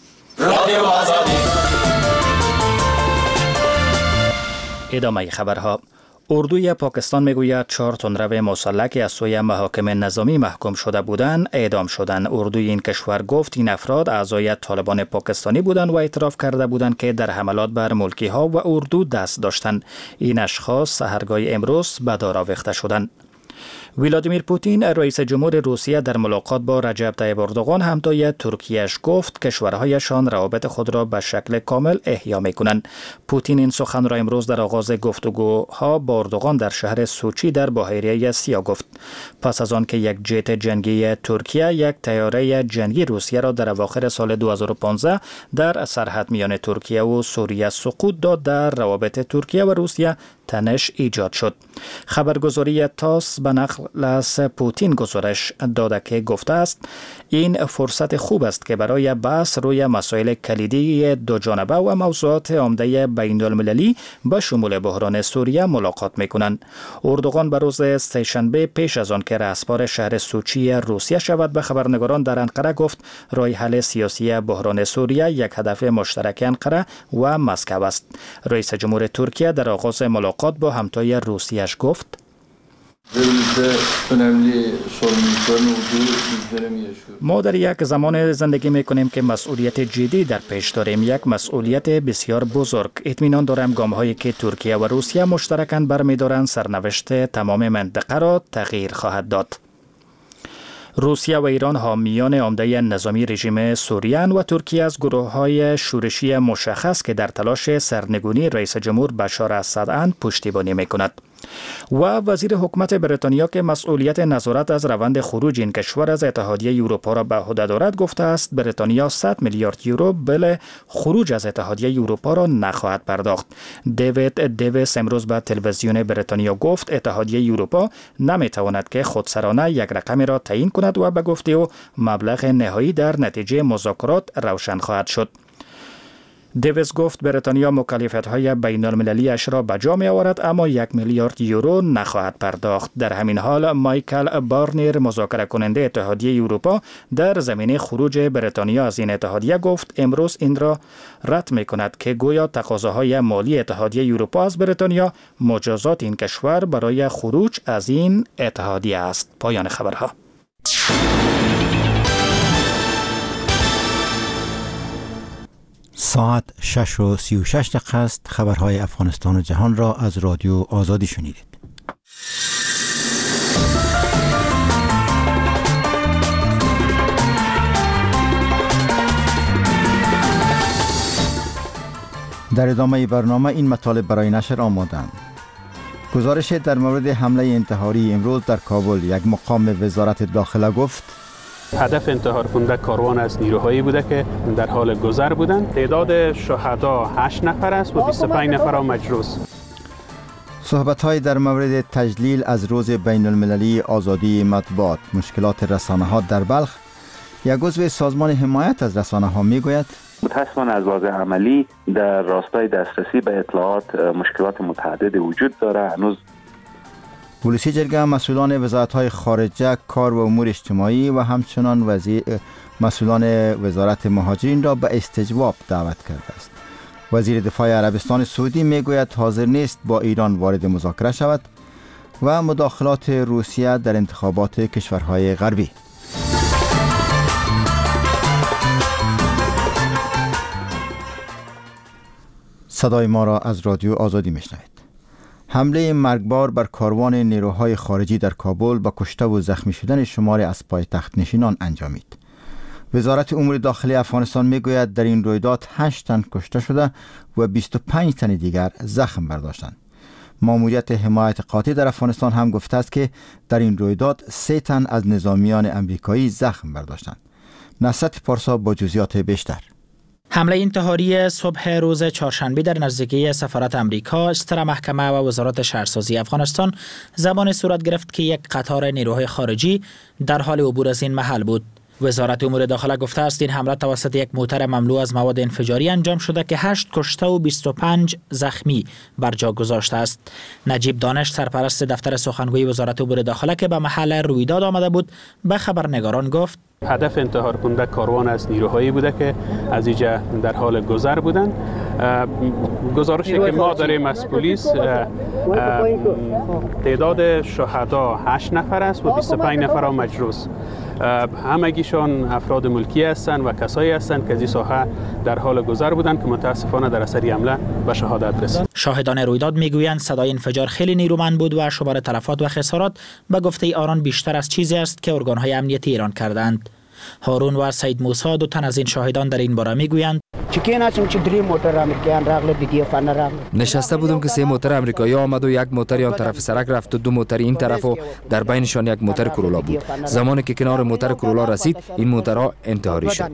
ادامه خبرها. اردوی پاکستان میگوید چهار تندرو مسلح که از سوی محاکم نظامی محکوم شده بودند اعدام شدند. اردوی این کشور گفت این افراد اعضای طالبان پاکستانی بودند و اعتراف کرده بودند که در حملات بر ملکی ها و اردو دست داشتند. این اشخاص سحرگاه امروز به دار آویخته شدند. ولادیمیر پوتین رئیس جمهور روسیه در ملاقات با رجب طیب اردوغان همتای ترکیهش گفت کشورهایشان روابط خود را به شکل کامل احیا می‌کنند. پوتین این سخن را امروز در آغاز گفتگوها با اردوغان در شهر سوچی در بحیره سیاه گفت. پس از آن که یک جت جنگی ترکیه یک طیاره جنگی روسیه را در اواخر سال دو هزار و پانزده در سرحد میان ترکیه و سوریه سقوط داد، در روابط ترکیه و روسیه تنش ایجاد شد. خبرگزاری تاس به نقل از پوتین گزارش داده که گفته است این فرصت خوب است که برای بحث روی مسائل کلیدی دو جانبه و موضوعات عمده بین المللی به شمول بحران سوریه ملاقات میکنند. اردوغان به روز سه‌شنبه پیش از آن که رهسپار شهر سوچی روسیه شود به خبرنگاران در انقره گفت راه حل سیاسی بحران سوریه یک هدف مشترک انقره و مسکو است. رئیس جمهور ترکیه در آغاز ملاقات با همتای روسیه‌اش گفت ما در یک زمان زندگی میکنیم که مسئولیت جدی در پیش داریم، یک مسئولیت بسیار بزرگ. اطمینان دارم گام‌هایی که ترکیه و روسیه مشترکاً برمی‌دارند سرنوشت تمام منطقه را تغییر خواهد داد. روسیه و ایران حامیان عمده نظامی رژیم سوریه و ترکیه از گروه‌های شورشی مشخص که در تلاش سرنگونی رئیس جمهور بشار اسد پشتیبانی می‌کند. و وزیر حکومت بریتانیا که مسئولیت نظارت از روند خروج این کشور از اتحادیه اروپا را به عهده دارد گفته است بریتانیا صد میلیارد یورو بل خروج از اتحادیه اروپا را نخواهد پرداخت. دیوید دیویس امروز به تلویزیون بریتانیا گفت اتحادیه اروپا نمیتواند که خودسرانه یک رقمی را تعیین کند و به گفته او مبلغ نهایی در نتیجه مذاکرات روشن خواهد شد. دیویس گفت بریتانیا مکلفیت‌های بین‌المللی اش را به جا می‌آورد اما یک میلیارد یورو نخواهد پرداخت. در همین حال مایکل بارنیر مذاکره کننده اتحادیه اروپا در زمینه خروج بریتانیا از این اتحادیه گفت امروز این را رد می‌کند که گویا تقاضاهای مالی اتحادیه اروپا از بریتانیا مجازات این کشور برای خروج از این اتحادیه است. پایان خبرها. ساعت شش و سی و شش دقیقه است. خبرهای افغانستان و جهان را از رادیو آزادی شنیدید. در ادامه برنامه این مطالب برای نشر آمادند. گزارش در مورد حمله انتحاری امروز در کابل، یک مقام وزارت داخله گفت هدف انتحار کننده کاروان از نیروهایی بوده که در حال گذر بودند. تعداد شهدا هشت نفر است و بیست و پنج نفر مجروح. صحبت‌های در مورد تجلیل از روز بین المللی آزادی مطبوعات، مشکلات رسانه‌ها در بلخ. یک عضو سازمان حمایت از رسانه‌ها میگوید متأسفانه از لحاظ عملی در راستای دسترسی به اطلاعات مشکلات متعدد وجود داره. هنوز پلیسی جرگه مسئولان وزارت‌های خارجه، کار و امور اجتماعی و همچنان وزیر مسئولان وزارت مهاجرین را به استجواب دعوت کرده است. وزیر دفاع عربستان سعودی میگوید حاضر نیست با ایران وارد مذاکره شود و مداخلات روسیه در انتخابات کشورهای غربی. صدای ما را از رادیو آزادی میشنوید. حمله مرگبار بر کاروان نیروهای خارجی در کابل با کشته و زخمی شدن شماری از پایتخت نشینان انجامید. وزارت امور داخلی افغانستان میگوید در این رویداد هشت تن کشته شده و بیست و پنج تن دیگر زخم برداشتند. ماموریت حمایت قاطع در افغانستان هم گفته است که در این رویداد سه تن از نظامیان امریکایی زخم برداشتند. نصرت پارسا با جزئیات بیشتر. حمله انتحاری صبح روز چهارشنبه در نزدیکی سفارت امریکا، ستر محکمه و وزارت شهرسازی افغانستان زمان صورت گرفت که یک قطار نیروهای خارجی در حال عبور از این محل بود. وزارت امور داخله گفته است این حمله توسط یک موتر مملو از مواد انفجاری انجام شده که هشت کشته و بیست و پنج زخمی بر جا گذاشته است. نجیب دانش، سرپرست دفتر سخنگوی وزارت امور داخله که به محل رویداد آمده بود، به خبرنگاران گفت هدف انتحار کننده کاروان از نیروهایی بوده که از اینجا در حال گذر بودند. گزارشی که ما داریم از پلیس تعداد شهدا هشت نفر است و بیست و پنج نفر مجروح. همگیشان افراد ملکی هستند و کسایی هستند که از این ساحه در حال گذر بودند که متاسفانه در اثر حمله به شهادت رسید. شاهدان رویداد میگویند صدای انفجار خیلی نیرومند بود و شمار تلفات و خسارات به گفته آنان بیشتر از چیزی است که ارگان‌های امنیتی ایران کردند. هارون و سید موسی دو تن از این شاهدان در این باره میگویند نشسته بودم که سه موتر آمریکایی آمد و یک موتر آن طرف سرک رفت و دو موتر این طرف و در بینشان یک موتر کرولا بود. زمانی که کنار موتر کرولا رسید این موترها انتحاری شد.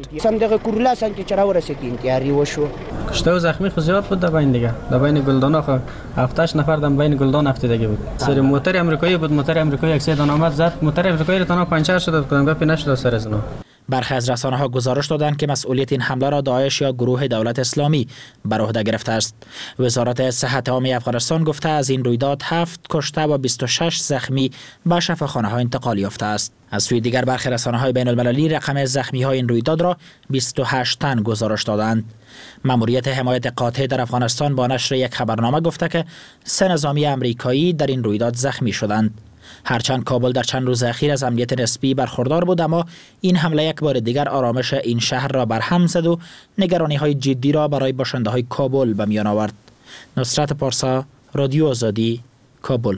کشته و زخمی خو زیاد بود در بین دیگه. در بین گلدان خو هفت هشت نفر در بین گلدان افتادگی بود. سر موتر آمریکایی بود. موتر آمریکایی یک سه دانه آمد زد. موتر آمریکایی تنها پنچر شد. کدام گپی نشد سر از اونها. برخی از رسانه‌ها گزارش دادند که مسئولیت این حمله را داعش یا گروه دولت اسلامی بر عهده گرفته است. وزارت صحت عامه افغانستان گفته از این رویداد هفت کشته و بیست و شش زخمی به شفاخانه‌ها انتقال یافته است. از سوی دیگر برخی رسانه‌های بین‌المللی رقم زخمی‌های این رویداد را بیست و هشت تن گزارش دادند. ماموریت حمایت قاطع در افغانستان با نشر یک خبرنامه گفته که سه نظامی امریکایی در این رویداد زخمی شدند. هرچند کابل در چند روز اخیر از امنیت نسبی برخوردار بود، اما این حمله یک بار دیگر آرامش این شهر را برهم زد و نگرانی‌های جدی را برای باشنده‌های کابل به میان آورد. نصرت پارسا، رادیو آزادی، کابل.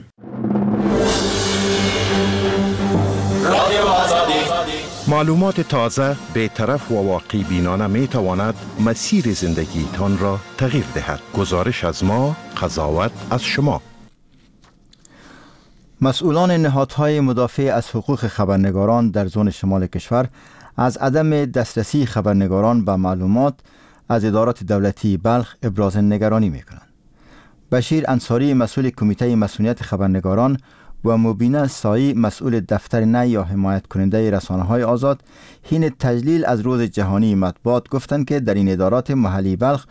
معلومات تازه، بی‌طرف و واقعی بینانه می تواند مسیر زندگی تان را تغییر دهد. گزارش از ما، قضاوت از شما. مسئولان نهادهای مدافع از حقوق خبرنگاران در زون شمال کشور از عدم دسترسی خبرنگاران به معلومات از ادارات دولتی بلخ ابراز نگرانی می‌کنند. بشیر انصاری مسئول کمیته مسئولیت خبرنگاران و مبینه سایی مسئول دفتر نه یا حمایت کننده رسانه‌های آزاد حین تجلیل از روز جهانی مطبوعات گفتند که در این ادارات محلی بلخ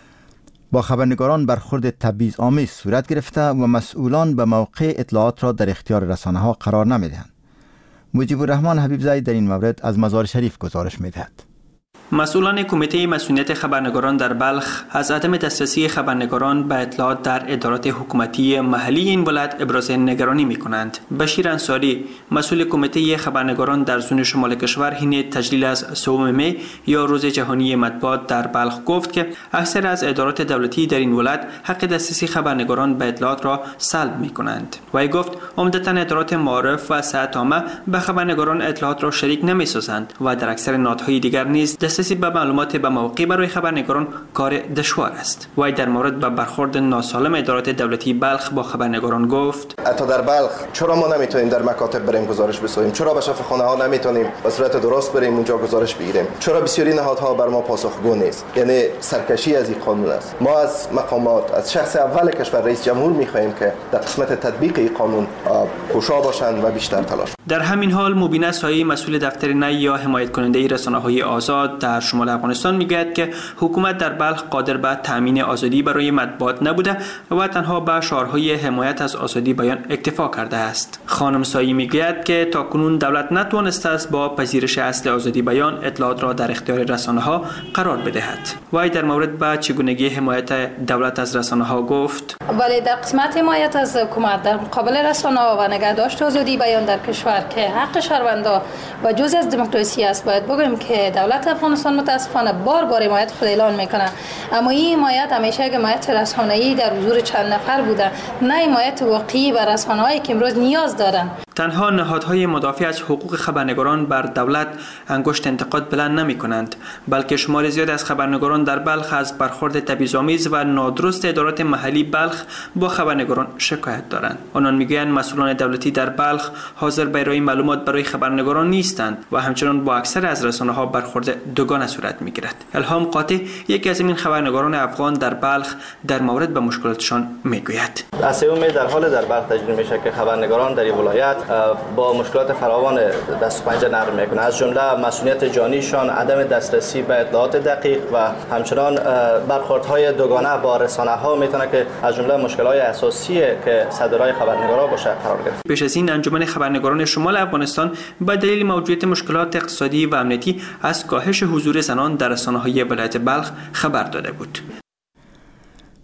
با خبرنگاران برخورد تبعیض‌آمیز صورت گرفته و مسئولان به موقع اطلاعات را در اختیار رسانه‌ها قرار نمی‌دهند. مجیب الرحمن حبیب زاید در این مورد از مزار شریف گزارش می‌دهد. مسئولان کمیته مسئولیت خبرنگاران در بلخ از عدم دسترسی خبرنگاران به اطلاعات در ادارات حکومتی محلی این ولایت ابراز نگرانی می‌کنند. بشیر انصاری مسئول کمیته خبرنگاران در زون شمال کشور حین تجلیل از سوم می یا روز جهانی مطبوعات در بلخ گفت که اکثر از ادارات دولتی در این ولایت حق دسترسی خبرنگاران به اطلاعات را سلب می‌کنند. وی گفت عمدتاً ادارات معارف و صحت عامه به خبرنگاران اطلاعات را شریک نمی‌سازند و در اکثر نهادهای دیگر نیز دسترسی به معلومات به موقع برای خبرنگاران کار دشوار است. وی در مورد به برخورد ناسالم ادارات دولتی بلخ با خبرنگاران گفت: حتی در بلخ چرا ما نمیتونیم در مکاتب بریم گزارش بسازیم؟ چرا به شفاخانه ها نمیتونیم به صورت درست بریم اونجا گزارش بگیریم؟ چرا بسیاری نهادها بر ما پاسخگو نیست؟ یعنی سرکشی از این قانون است. ما از مقامات از شخص اول کشور رئیس جمهور میخواهیم که در قسمت تطبیق این قانون کوشا باشند و بیشتر تلاش. در همین حال مبینه سایی مسئول دفتر نه یا حمایت کننده رسانه‌های آزاد در شمال افغانستان میگوید که حکومت در بلخ قادر به تامین آزادی برای مطبوعات نبوده و تنها به شعارهای حمایت از آزادی بیان اکتفا کرده است. خانم سایی میگوید که تاکنون دولت نتوانسته است با پذیرش اصل آزادی بیان اطلاعات را در اختیار رسانه‌ها قرار بدهد. وی در مورد به چگونگی حمایت دولت از رسانه‌ها گفت: ولی در قسمت حمایت از حکومت در مقابل رسانه‌ها و نگهداشت آزادی بیان در کشور که حق شهروندان و جزء از دموکراسی است، باید بگویم که دولت افغانستان متاسفانه بار بار حمایت خود اعلان میکنه، اما این حمایت همیشه یک حمایت رسانه‌ای در حضور چند نفر بوده، نه حمایت واقعی بر رسانه‌هایی که امروز نیاز دارند. تنها نهادهای مدافع از حقوق خبرنگاران بر دولت انگشت انتقاد بلند نمی کنند، بلکه شمار زیاد از خبرنگاران در بلخ از برخورد تبعیض‌آمیز و نادرست ادارات محلی بلخ با خبرنگاران شکایت دارند. آنان میگویند مسئولان دولتی در بلخ حاضر به ارائه معلومات برای خبرنگاران نیستند و همچنان با اکثر از رسانه‌ها برخورد دوگانه صورت میگیرد. الهام قاطع یکی از این خبرنگاران افغان در بلخ در مورد به مشکلاتشان میگوید: اسیوم در حال در بلخ تجربه میشه که خبرنگاران در این ولایت با مشکلات فراوان دست و پنجه نرم میکنه، از جمله مسئولیت جانیشان، عدم دسترسی به اطلاعات دقیق و همچنان برخوردهای دوگانه با رسانه‌ها میتونه که از جمله مشکلات اساسی که صدرای خبرنگارا باشه قرار گرفت. پیش از این انجمن خبرنگاران شمال افغانستان به دلیل موجودیت مشکلات اقتصادی و امنیتی از کاهش حضور زنان در رسانه‌های ولایت بلخ خبر داده بود.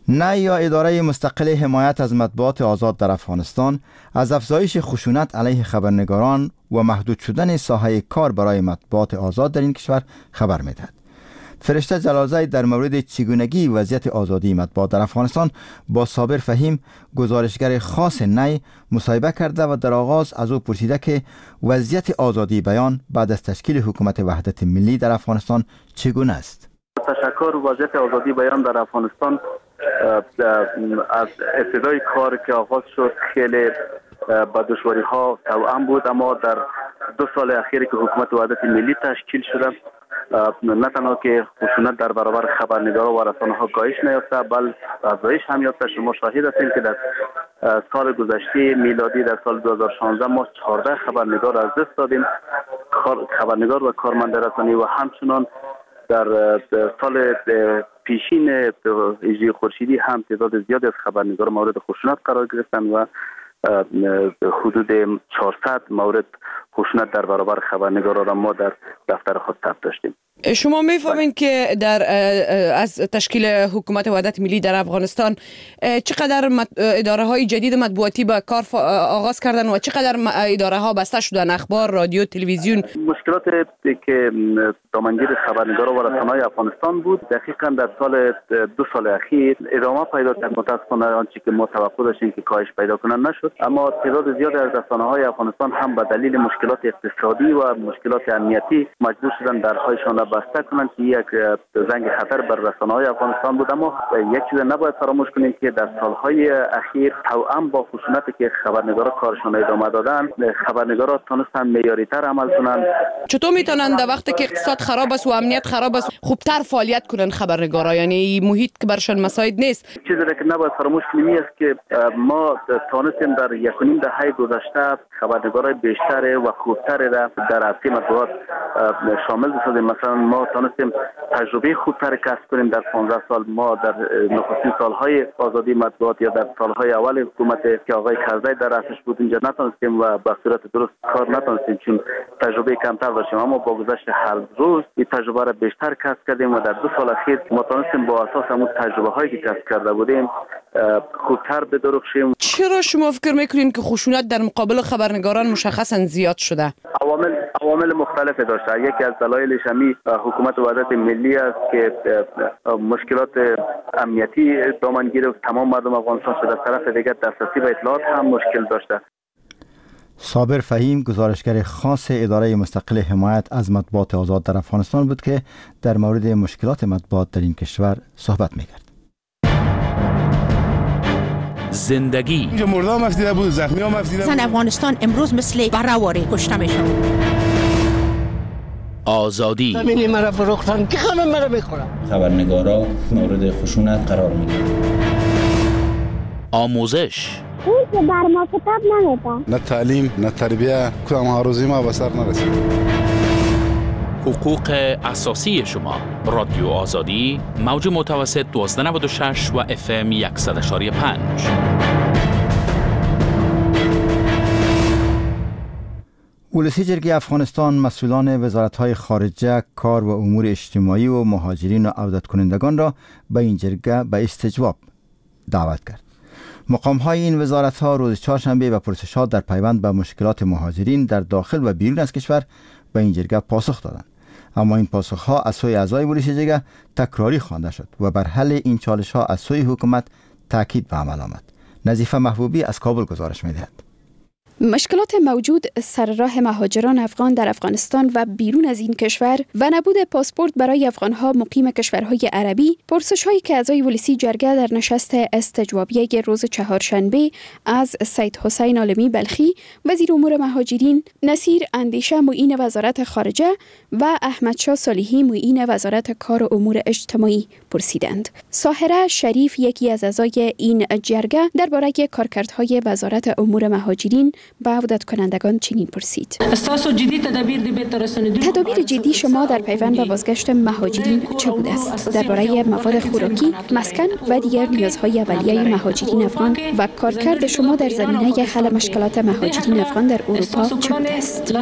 نه یا اداره مستقل حمایت از مطبوعات آزاد در افغانستان از افزایش خشونت علیه خبرنگاران و محدود شدن ساحه کار برای مطبوعات آزاد در این کشور خبر می‌دهد. فرشته جلالزاده در مورد چگونگی وضعیت آزادی مطبوعات در افغانستان با صابر فهیم گزارشگر خاص نی مصاحبه کرده و در آغاز از او پرسیده که وضعیت آزادی بیان بعد از تشکیل حکومت وحدت ملی در افغانستان چگونه است. تشکر. وضعیت آزادی بیان در افغانستان از ابتدای کار که آغاز شد خیلی با دشواری ها توأم بود، اما در دو سال اخیری که حکومت وحدت ملی تشکیل شده نه تنها که خشونت در برابر خبرنگاران و رسانه ها کاهش نیافته بل افزایش هم یافته. شما شاهد هستید که در سال گذشته میلادی در سال دو هزار و شانزده ما چهارده خبرنگار از دست دادیم، خبرنگار و کارمند رسانه‌ای، و همچنان در سال پیشین هجری خورشیدی هم تعداد زیادی از خبرنگاران مورد خشونت قرار گرفتند و حدود چهارصد مورد خشونت در برابر خبرنگاران را ما در دفتر خود ثبت داشتیم. شما می‌فهمید که در از تشکیل حکومت وحدت ملی در افغانستان چقدر اداره های جدید مطبوعاتی به کار آغاز کردن و چقدر اداره ها بسته شدن، اخبار، رادیو، تلویزیون؟ مشکلات که دامنگیر خبرنگاران و رسانه‌های افغانستان بود دقیقاً در سال دو سال اخیر ادامه پیدا کرد. متأسفانه آنچه که ما توقع داشتیم که کاهش پیدا کنن نشد، اما تعداد زیادی از رسانه‌های افغانستان هم به دلیل مشکلات اقتصادی و مشکلات امنیتی مجبور شدن درهایشان را بسته کنند که یک زنگ خطر بر رسانه‌های افغانستان بود. اما یک چیز نباید فراموش کنیم که در سالهای اخیر توأم با خشونتی که خبرنگاران کارشان ادامه دادن، خبرنگاران تونستن معیاری‌تر عمل کنند. چطور میتونن در وقتی که اقتصاد خراب است و امنیت خراب است خوبتر فعالیت کنن خبرنگارا؟ یعنی محیط که برشان مساعد نیست. چیزی که نباید فراموش کنیم است که ما تونستیم در یک و نیم دهه گذشته خبرنگارای بیشتر و خوبتر را در عرصه مطبوعات شامل بسازیم. مثلا ما تونستیم تجربه خوبتر کسب کنیم در پانزده سال. ما در نخستین سالهای آزادی مطبوعات یا در سالهای اول حکومت که آقای کرزی در رأسش بود اینجا نتونستیم و به صورت درست کار نتونستیم چون تجربه کمتر داشتیم، اما با گذشت هر روز این تجربه را بیشتر کسب کردیم و در دو سال اخیر ما تونستیم با اساس همون تجربه هایی که کسب کرده بودیم خوبتر بدرخشیم. چرا شما فکر میکنین که خشونت در مقابل خبرنگاران مشخصا زیاد شده؟ عوامل عوامل مختلفی داشته. یکی از دلایلش همین حکومت وحدت ملی است که مشکلات امنیتی دامن گرفت تمام مردم افغانستان شده. از طرف دیگر دسترسی به اطلاعات هم مشکل داشته. صابر فهیم گزارشگر خاص اداره مستقل حمایت از مطبوعات آزاد در افغانستان بود که در مورد مشکلات مطبوعات در این کشور صحبت می‌کرد. زندگی اینجا مردم مفتیده بود، زخمی ها مفتیده بود. زن افغانستان امروز مثل براواره کشته میشن. آزادی زمینی مرا فروختن که خانم مرا میخورن. خبرنگارا مورد خشونت قرار میگیرن. آموزش اون که بر ما کتاب نمیده. نه تعلیم نه تربیه کدام هاروزی ما به سر نرسید. حقوق اساسی شما. رادیو آزادی موج متوسط دوازده نود و شش و اف ام صد و یک و پنج. ولسی جرگه افغانستان مسئولان وزارت‌های خارجه، کار و امور اجتماعی و مهاجرین و عودت کنندگان را به این جرگه به استجواب دعوت کرد. مقام‌های این وزارت‌ها روز چهارشنبه به پرسش‌ها در پیوند به مشکلات مهاجرین در داخل و بیرون از کشور به این جرگه پاسخ دادند. اما این پاسخ‌ها از سوی اعضای ولسی جرگه تکراری خوانده شد و بر حل این چالش‌ها از سوی حکومت تاکید به عمل آمد. نظیفه محبوبی از کابل گزارش می‌دهد. مشکلات موجود سر راه مهاجران افغان در افغانستان و بیرون از این کشور و نبود پاسپورت برای افغانها مقیم کشورهای عربی، پرسش‌هایی که اعضای ولسی جرگه در نشست استجوابیه روز چهارشنبه از سید حسین عالمی بلخی وزیر امور مهاجرین، نصیر اندیشه معین وزارت خارجه و احمدشاه صالحی معین وزارت کار و امور اجتماعی پرسیدند. ساحره شریف یکی از اعضای این جرگه درباره کارکردهای وزارت امور مهاجرین به عودت کنندگان چنین پرسید: تدابیر جدی شما در پیوند به بازگشت مهاجرین چه بوده است؟ درباره مواد خوراکی، مسکن و دیگر نیازهای اولیه مهاجرین افغان و کارکرد شما در زمینه حل مشکلات مهاجرین افغان در اروپا چه بوده است؟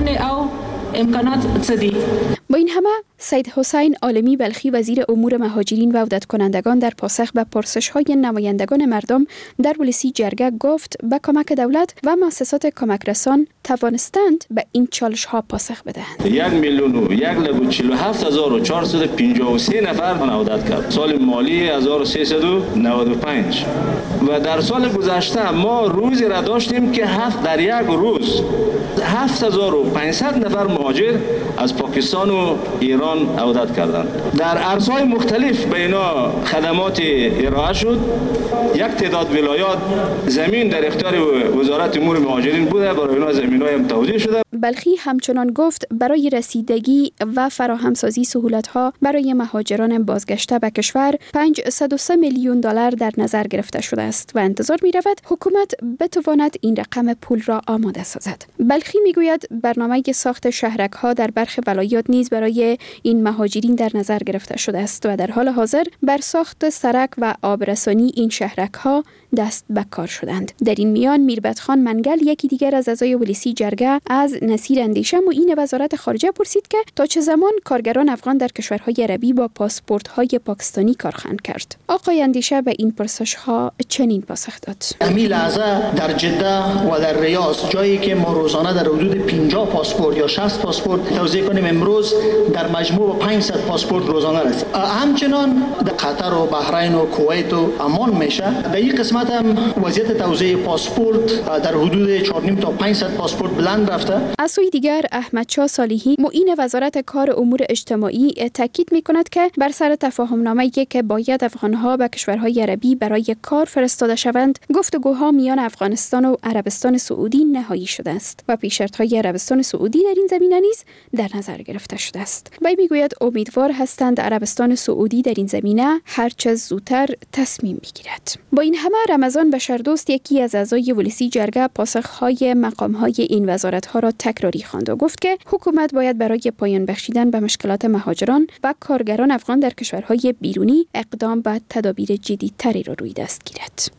امکانات چه دی؟ با این همه سید حسین عالمی بلخی وزیر امور مهاجرین و عودت کنندگان در پاسخ به پرسش‌های نمایندگان مردم در ولسی جرگه گفت به کمک دولت و مؤسسات کمک رسان توانستند به این چالش‌ها پاسخ بدهند. یک میلیون و یک لب و چهل و هفت هزار و چهارصد و پنجاه و سه نفر عودت کرد. سال مالی هزار و سیصد و نود و پنج و در سال گذشته ما روزی را داشتیم که هفت در یک روز هفت هزار و پانصد نفر مهاجر از پاکستان و ایران عودت کردند. در عرصه‌های مختلف به اینا خدمات ارائه شد. یک تعداد ولایات زمین در اختیار وزارت امور مهاجرین بوده، برای اینا زمین‌های هم توزیع شده. بلخی همچنان گفت برای رسیدگی و فراهمسازی سهولت‌ها برای مهاجران بازگشته به کشور پانصد و سه میلیون دلار در نظر گرفته شده است و انتظار می‌رود حکومت بتواند این رقم پول را آماده سازد. بلخی میگوید برنامه ساخت شهرک‌ها در برخی ولایات نیز برای این مهاجرین در نظر گرفته شده است و در حال حاضر بر ساخت سرک و آبرسانی این شهرک‌ها دست به کار شدند. در این میان میربت خان منگل یکی دیگر از اعضای ولسی جرگه از نصیر اندیشه معین وزارت خارجه پرسید که تا چه زمان کارگران افغان در کشورهای عربی با پاسپورت‌های پاکستانی کار خواهند کرد. آقای اندیشه به این پرسش‌ها چنین پاسخ داد: همین لحظه در جده و در ریاض جایی که ما روزانه در حدود پنجاه پاسپورت یا شصت پاسپورت توزیع کنیم، امروز در مجموع پانصد پاسپورت روزانه رسید. همچنان در قطر و بحرین و کویت و عمان میشه. در این قسمت هم وضعیت توزیع پاسپورت در حدود چهار و نیم تا پانصد پاسپورت بلند رفته. از سوی دیگر احمد شاه صالحی معین وزارت کار امور اجتماعی تاکید می‌کند که بر سر تفاهم‌نامه‌ای که باید افغان‌ها به کشورهای عربی برای کار فرستاده شوند، گفتگوها میان افغانستان و عربستان سعودی نهایی شده است و پیشرفت‌های عربستان سعودی در این زمینه نیز در نظر گرفته شده است. وی میگوید امیدوار هستند عربستان سعودی در این زمینه هرچه زودتر تصمیم بگیرد. با این همه رمضان بشردوست یکی از اعضای ولسی جرگه پاسخ‌های مقام‌های این وزارت‌ها را تکراری خواند و گفت که حکومت باید برای پایان بخشیدن به مشکلات مهاجران و کارگران افغان در کشورهای بیرونی اقدام به تدابیر جدی‌تری را روی دست گیرد.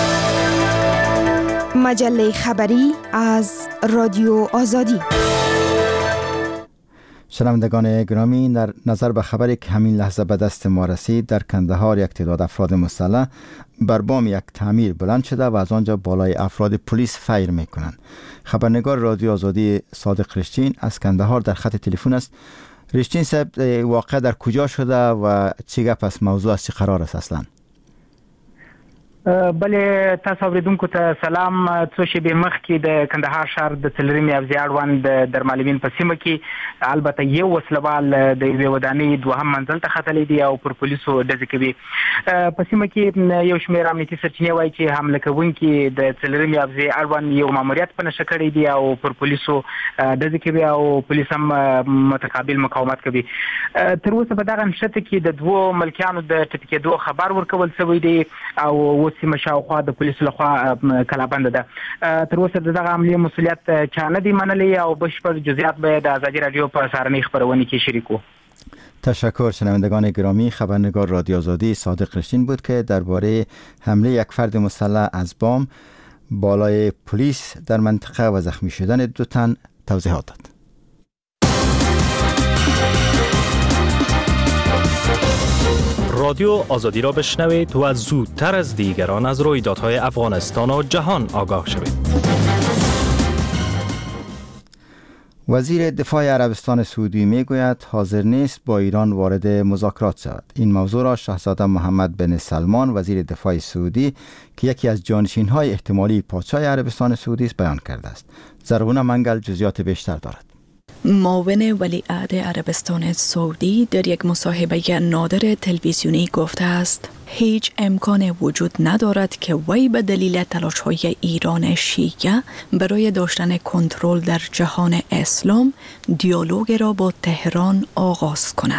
مجله خبری از رادیو آزادی. شنوندگان گرامی، در نظر به خبری که همین لحظه به دست ما رسید، در کندهار یک تعداد افراد مسلح بر بام یک تعمیر بلند شده و از آنجا بالای افراد پلیس فیر میکنند. خبرنگار رادیو آزادی صادق رشتین از کندهار در خط تلفن است. رشتین صاحب، واقع در کجا شده و چی گپ است؟ موضوع از چی قرار است اصلا؟ بله، تاسو اوریدونکو ته سلام. څو شېبې مخکې د کندهار ښار د څلورمې افضي اړوند در معلمین په سیمه کې البته یو وسلوال د یوې ودانۍ دوهم منزل ته ختلی دی او پر پولیسو ډزې کوي. په سیمه کې یو شمېر امنیتي سرچینې وایي چې حمله کوونکي د څلورمې افضي اړوند یو ماموریت په نښه کړی دی او پر پولیسو ډزې کوي او پولیس هم متقابل مقاومت کوي. تر اوسه په دغه نښته کې د دوو ملکیانو د ټپي کېدو خبر ورکول شوی دی او سیمه شاوخوا د پولیسو لخوا کلابند ده. تر اوسه دغه عملیې مسؤلیت چا نه دی منلی او بشپړ جزئیات به د آزادی رادیو په سهارنۍ خپرونې کې شریکو. تشکر. شنوندگان گرامی، خبرنگار رادیو آزادی صادق رشتین بود که درباره حمله یک فرد مسلح از بام بالای پلیس در منطقه و زخمی شدن دو تن توضیحات داد. رادیو آزادی را بشنوید و زودتر از دیگران از رویدادهای افغانستان و جهان آگاه شوید. وزیر دفاع عربستان سعودی میگوید حاضر نیست با ایران وارد مذاکرات شود. این موضوع را شاهزاده محمد بن سلمان وزیر دفاع سعودی که یکی از جانشین‌های احتمالی پادشاه عربستان سعودی است بیان کرده است. زرغونه منگل جزئیات بیشتر دارد. معاون ولیعهد عربستان سعودی در یک مصاحبه نادر تلویزیونی گفته است هیچ امکان وجود ندارد که وی به دلیل تلاش‌های ایران شیعه برای داشتن کنترل در جهان اسلام دیالوگ را با تهران آغاز کند.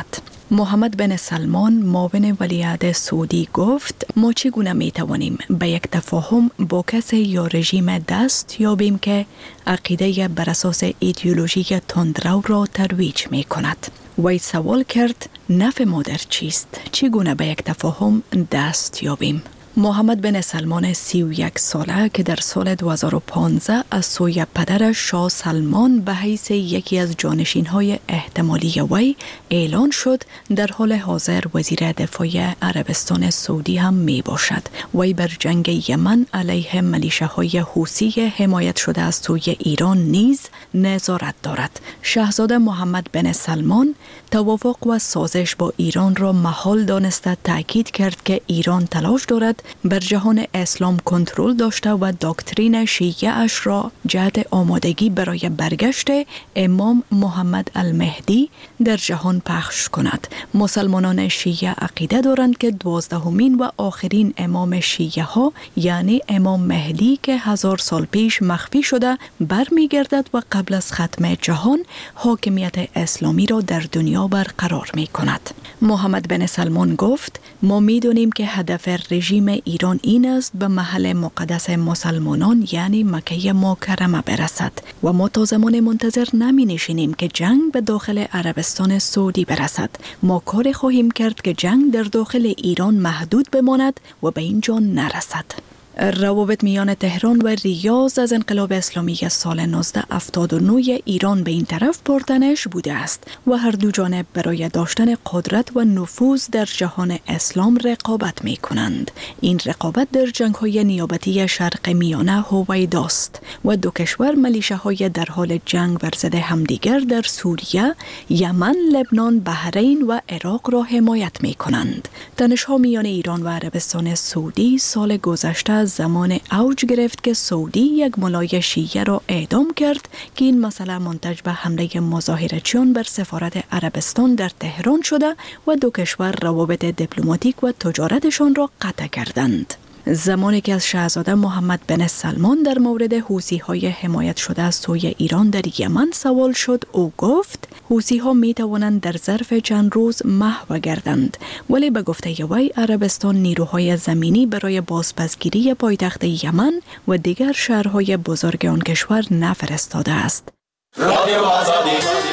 محمد بن سلمان معاون ولیعهد سعودی گفت ما چگونه می توانیم به یک تفاهم با کسی یا رژیم دست یابیم که عقیده بر اساس ایدئولوژی تندرو را ترویج می کند. وی سوال کرد نفع ما در چیست؟ چگونه به یک تفاهم دست یابیم؟ محمد بن سلمان سی و یک ساله که در سال دو هزار و پانزده از سوی پدرش شاه سلمان به حیث یکی از جانشین‌های احتمالی وی اعلان شد، در حال حاضر وزیر دفاع عربستان سعودی هم می باشد. وی بر جنگ یمن علیه ملیشه‌های حوثی حمایت شده از سوی ایران نیز نظارت دارد. شاهزاده محمد بن سلمان توافق و سازش با ایران را محال دانسته تاکید کرد که ایران تلاش دارد بر جهان اسلام کنترل داشته و داکترین شیعه اش را جهت آمادگی برای برگشت امام محمد المهدی در جهان پخش کند. مسلمانان شیعه عقیده دارند که دوازدهمین و آخرین امام شیعه ها یعنی امام مهدی که هزار سال پیش مخفی شده برمیگردد و قبل از ختم جهان حاکمیت اسلامی را در دنیا برقرار می کند. محمد بن سلمان گفت ما می دونیم که هدف رژیم ایران این است به محل مقدس مسلمانان یعنی مکه مکرمه برسد و ما تا زمان منتظر نمی نشینیم که جنگ به داخل عربستان سعودی برسد. ما کار خواهیم کرد که جنگ در داخل ایران محدود بماند و به اینجا نرسد. روابط میان تهران و ریاض از انقلاب اسلامی سال نوزده هفتاد و نه ایران به این طرف پرتنش بوده است و هر دو جانب برای داشتن قدرت و نفوذ در جهان اسلام رقابت می کنند. این رقابت در جنگ‌های نیابتی شرق میانه هویداست و دو کشور ملیشه‌های در حال جنگ بر ضد همدیگر در سوریه، یمن، لبنان، بحرین و عراق را حمایت می کنند. تنش‌ها میان ایران و عربستان سعودی سال گذشته زمان اوج گرفت که سعودی یک ملای شیعه را اعدام کرد که این مسئله منتج به حمله مظاهرچیان بر سفارت عربستان در تهران شده و دو کشور روابط دیپلماتیک و تجارتشان را قطع کردند. زمانی که از شاهزاده محمد بن سلمان در مورد حوثی‌های حمایت شده از سوی ایران در یمن سوال شد، او گفت حوثی‌ها می توانند در ظرف چند روز محو گردند، ولی به گفته وی عربستان نیروهای زمینی برای بازپسگیری پایتخت یمن و دیگر شهرهای بزرگ آن کشور نفرستاده است. رادیو آزادی.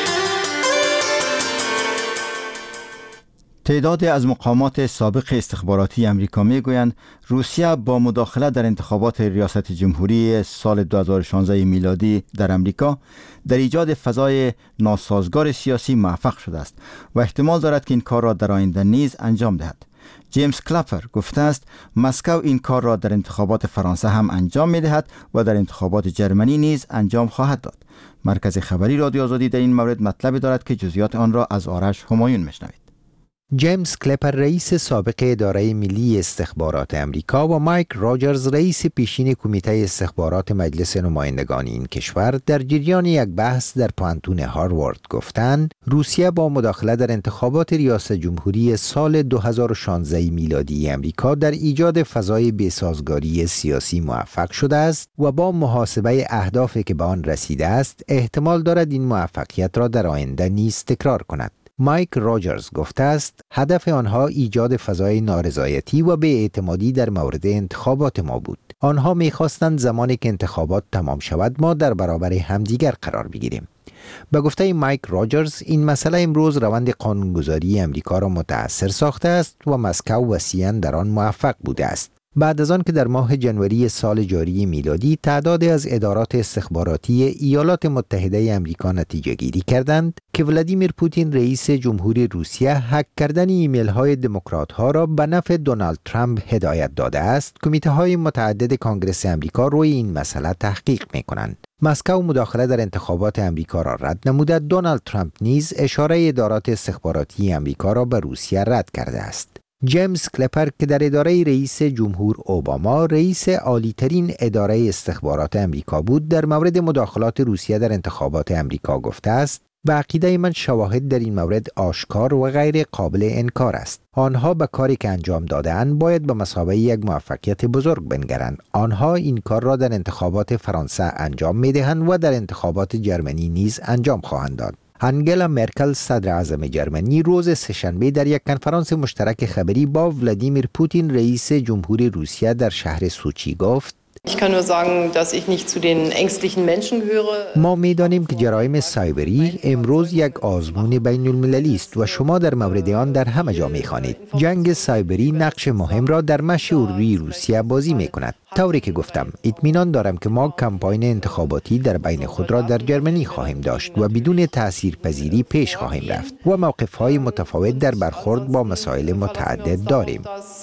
تعدادی از مقامات سابق استخباراتی امریکا میگویند روسیه با مداخله در انتخابات ریاست جمهوری سال دو هزار و شانزده میلادی در امریکا در ایجاد فضای ناسازگار سیاسی موفق شده است و احتمال دارد که این کار را در آینده نیز انجام دهد. جیمز کلاپر گفته است مسکو این کار را در انتخابات فرانسه هم انجام می‌دهد و در انتخابات جرمنی نیز انجام خواهد داد. مرکز خبری رادیو آزادی در این مورد مطلبی دارد که جزئیات آن را از آرش همایون میشنوید. جیمز کلپر رئیس سابق اداره ملی استخبارات امریکا و مایک راجرز رئیس پیشین کمیته استخبارات مجلس نمایندگان این کشور در جریان یک بحث در پانتون هاروارد گفتند روسیه با مداخله در انتخابات ریاست جمهوری سال دو هزار و شانزده میلادی امریکا در ایجاد فضای بسازگاری سیاسی موفق شده است و با محاسبه اهدافی که به آن رسیده است احتمال دارد این موفقیت را در آینده نیز تکرار کند. مایک راجرز گفته است هدف آنها ایجاد فضای نارضایتی و بی‌اعتمادی در مورد انتخابات ما بود. آنها می‌خواستند زمانی که انتخابات تمام شود ما در برابر همدیگر قرار بگیریم. به گفته مایک راجرز این مسئله امروز روند قانونگذاری امریکا را متأثر ساخته است و مسکو وسیعاً در آن موفق بوده است. بعد از آن که در ماه ژانویه سال جاری میلادی تعدادی از ادارات استخباراتی ایالات متحده امریکا نتیجه گیری کردند که ولادیمیر پوتین رئیس جمهوری روسیه هک کردن ایمیل های دموکرات ها را به نفع دونالد ترامپ هدایت داده است. کمیته های متعدد کانگرس امریکا روی این مسئله تحقیق می کنند. مسکو مداخله در انتخابات امریکا را رد نموده، دونالد ترامپ نیز اشاره ادارات استخباراتی امریکا را به روسیه رد کرده است. جیمز کلپر که در اداره رئیس جمهور اوباما رئیس عالی‌ترین اداره استخبارات امریکا بود در مورد مداخلات روسیه در انتخابات امریکا گفته است به عقیده من شواهد در این مورد آشکار و غیر قابل انکار است. آنها به کاری که انجام داده‌اند باید به مثابه یک موفقیت بزرگ بنگرند. آنها این کار را در انتخابات فرانسه انجام می‌دهند و در انتخابات جرمنی نیز انجام خواهند داد. انگلا مرکل صدر اعظم جرمنی روز سه‌شنبه در یک کنفرانس مشترک خبری با ولادیمیر پوتین رئیس جمهوری روسیه در شهر سوچی گفت: Ich kann nur sagen, dass ich nicht zu den ängstlichen Menschen gehöre. ما می‌دانیم که جرایم سایبری امروز یک آزمون بین المللی است و شما در مورد آن در همه جا می‌خوانید. جنگ سایبری نقش مهم را در مشی اروری روسیه بازی می‌کند. طوری که گفتم، اطمینان دارم که ما کمپاین انتخاباتی در بین خود را در جرمنی خواهیم داشت و بدون تاثیرپذیری پیش خواهیم رفت و موقف‌های متفاوت در برخورد با مسائل متعدد داریم.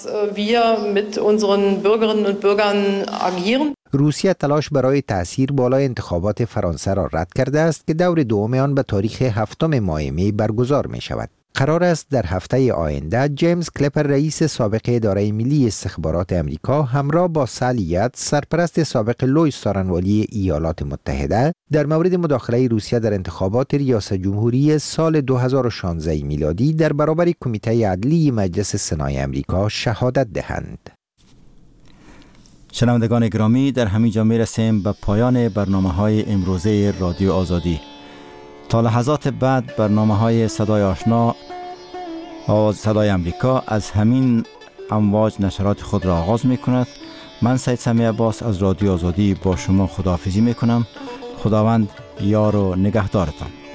روسیه تلاش برای تأثیر بالای انتخابات فرانسه را رد کرده است که دور دوم آن به تاریخ هفتم ماه می برگزار می شود. قرار است در هفته آینده جیمز کلپر رئیس سابق اداره ملی استخبارات امریکا همراه با سالی یاتس سرپرست سابق لوئیس سارانوالی ایالات متحده در مورد مداخله روسیه در انتخابات ریاست جمهوری سال دو هزار و شانزده میلادی در برابر کمیته عدلی مجلس سنای امریکا شهادت دهند. شنوندگان گرامی، در همین جا می رسیم به پایان برنامه های امروزه رادیو آزادی. تا لحظات بعد برنامه های صدای آشنا و صدای امریکا از همین امواج نشرات خود را آغاز می کند. من سید سمیع عباس از رادیو آزادی با شما خداحافظی می کنم. خداوند یار و نگهدارتان.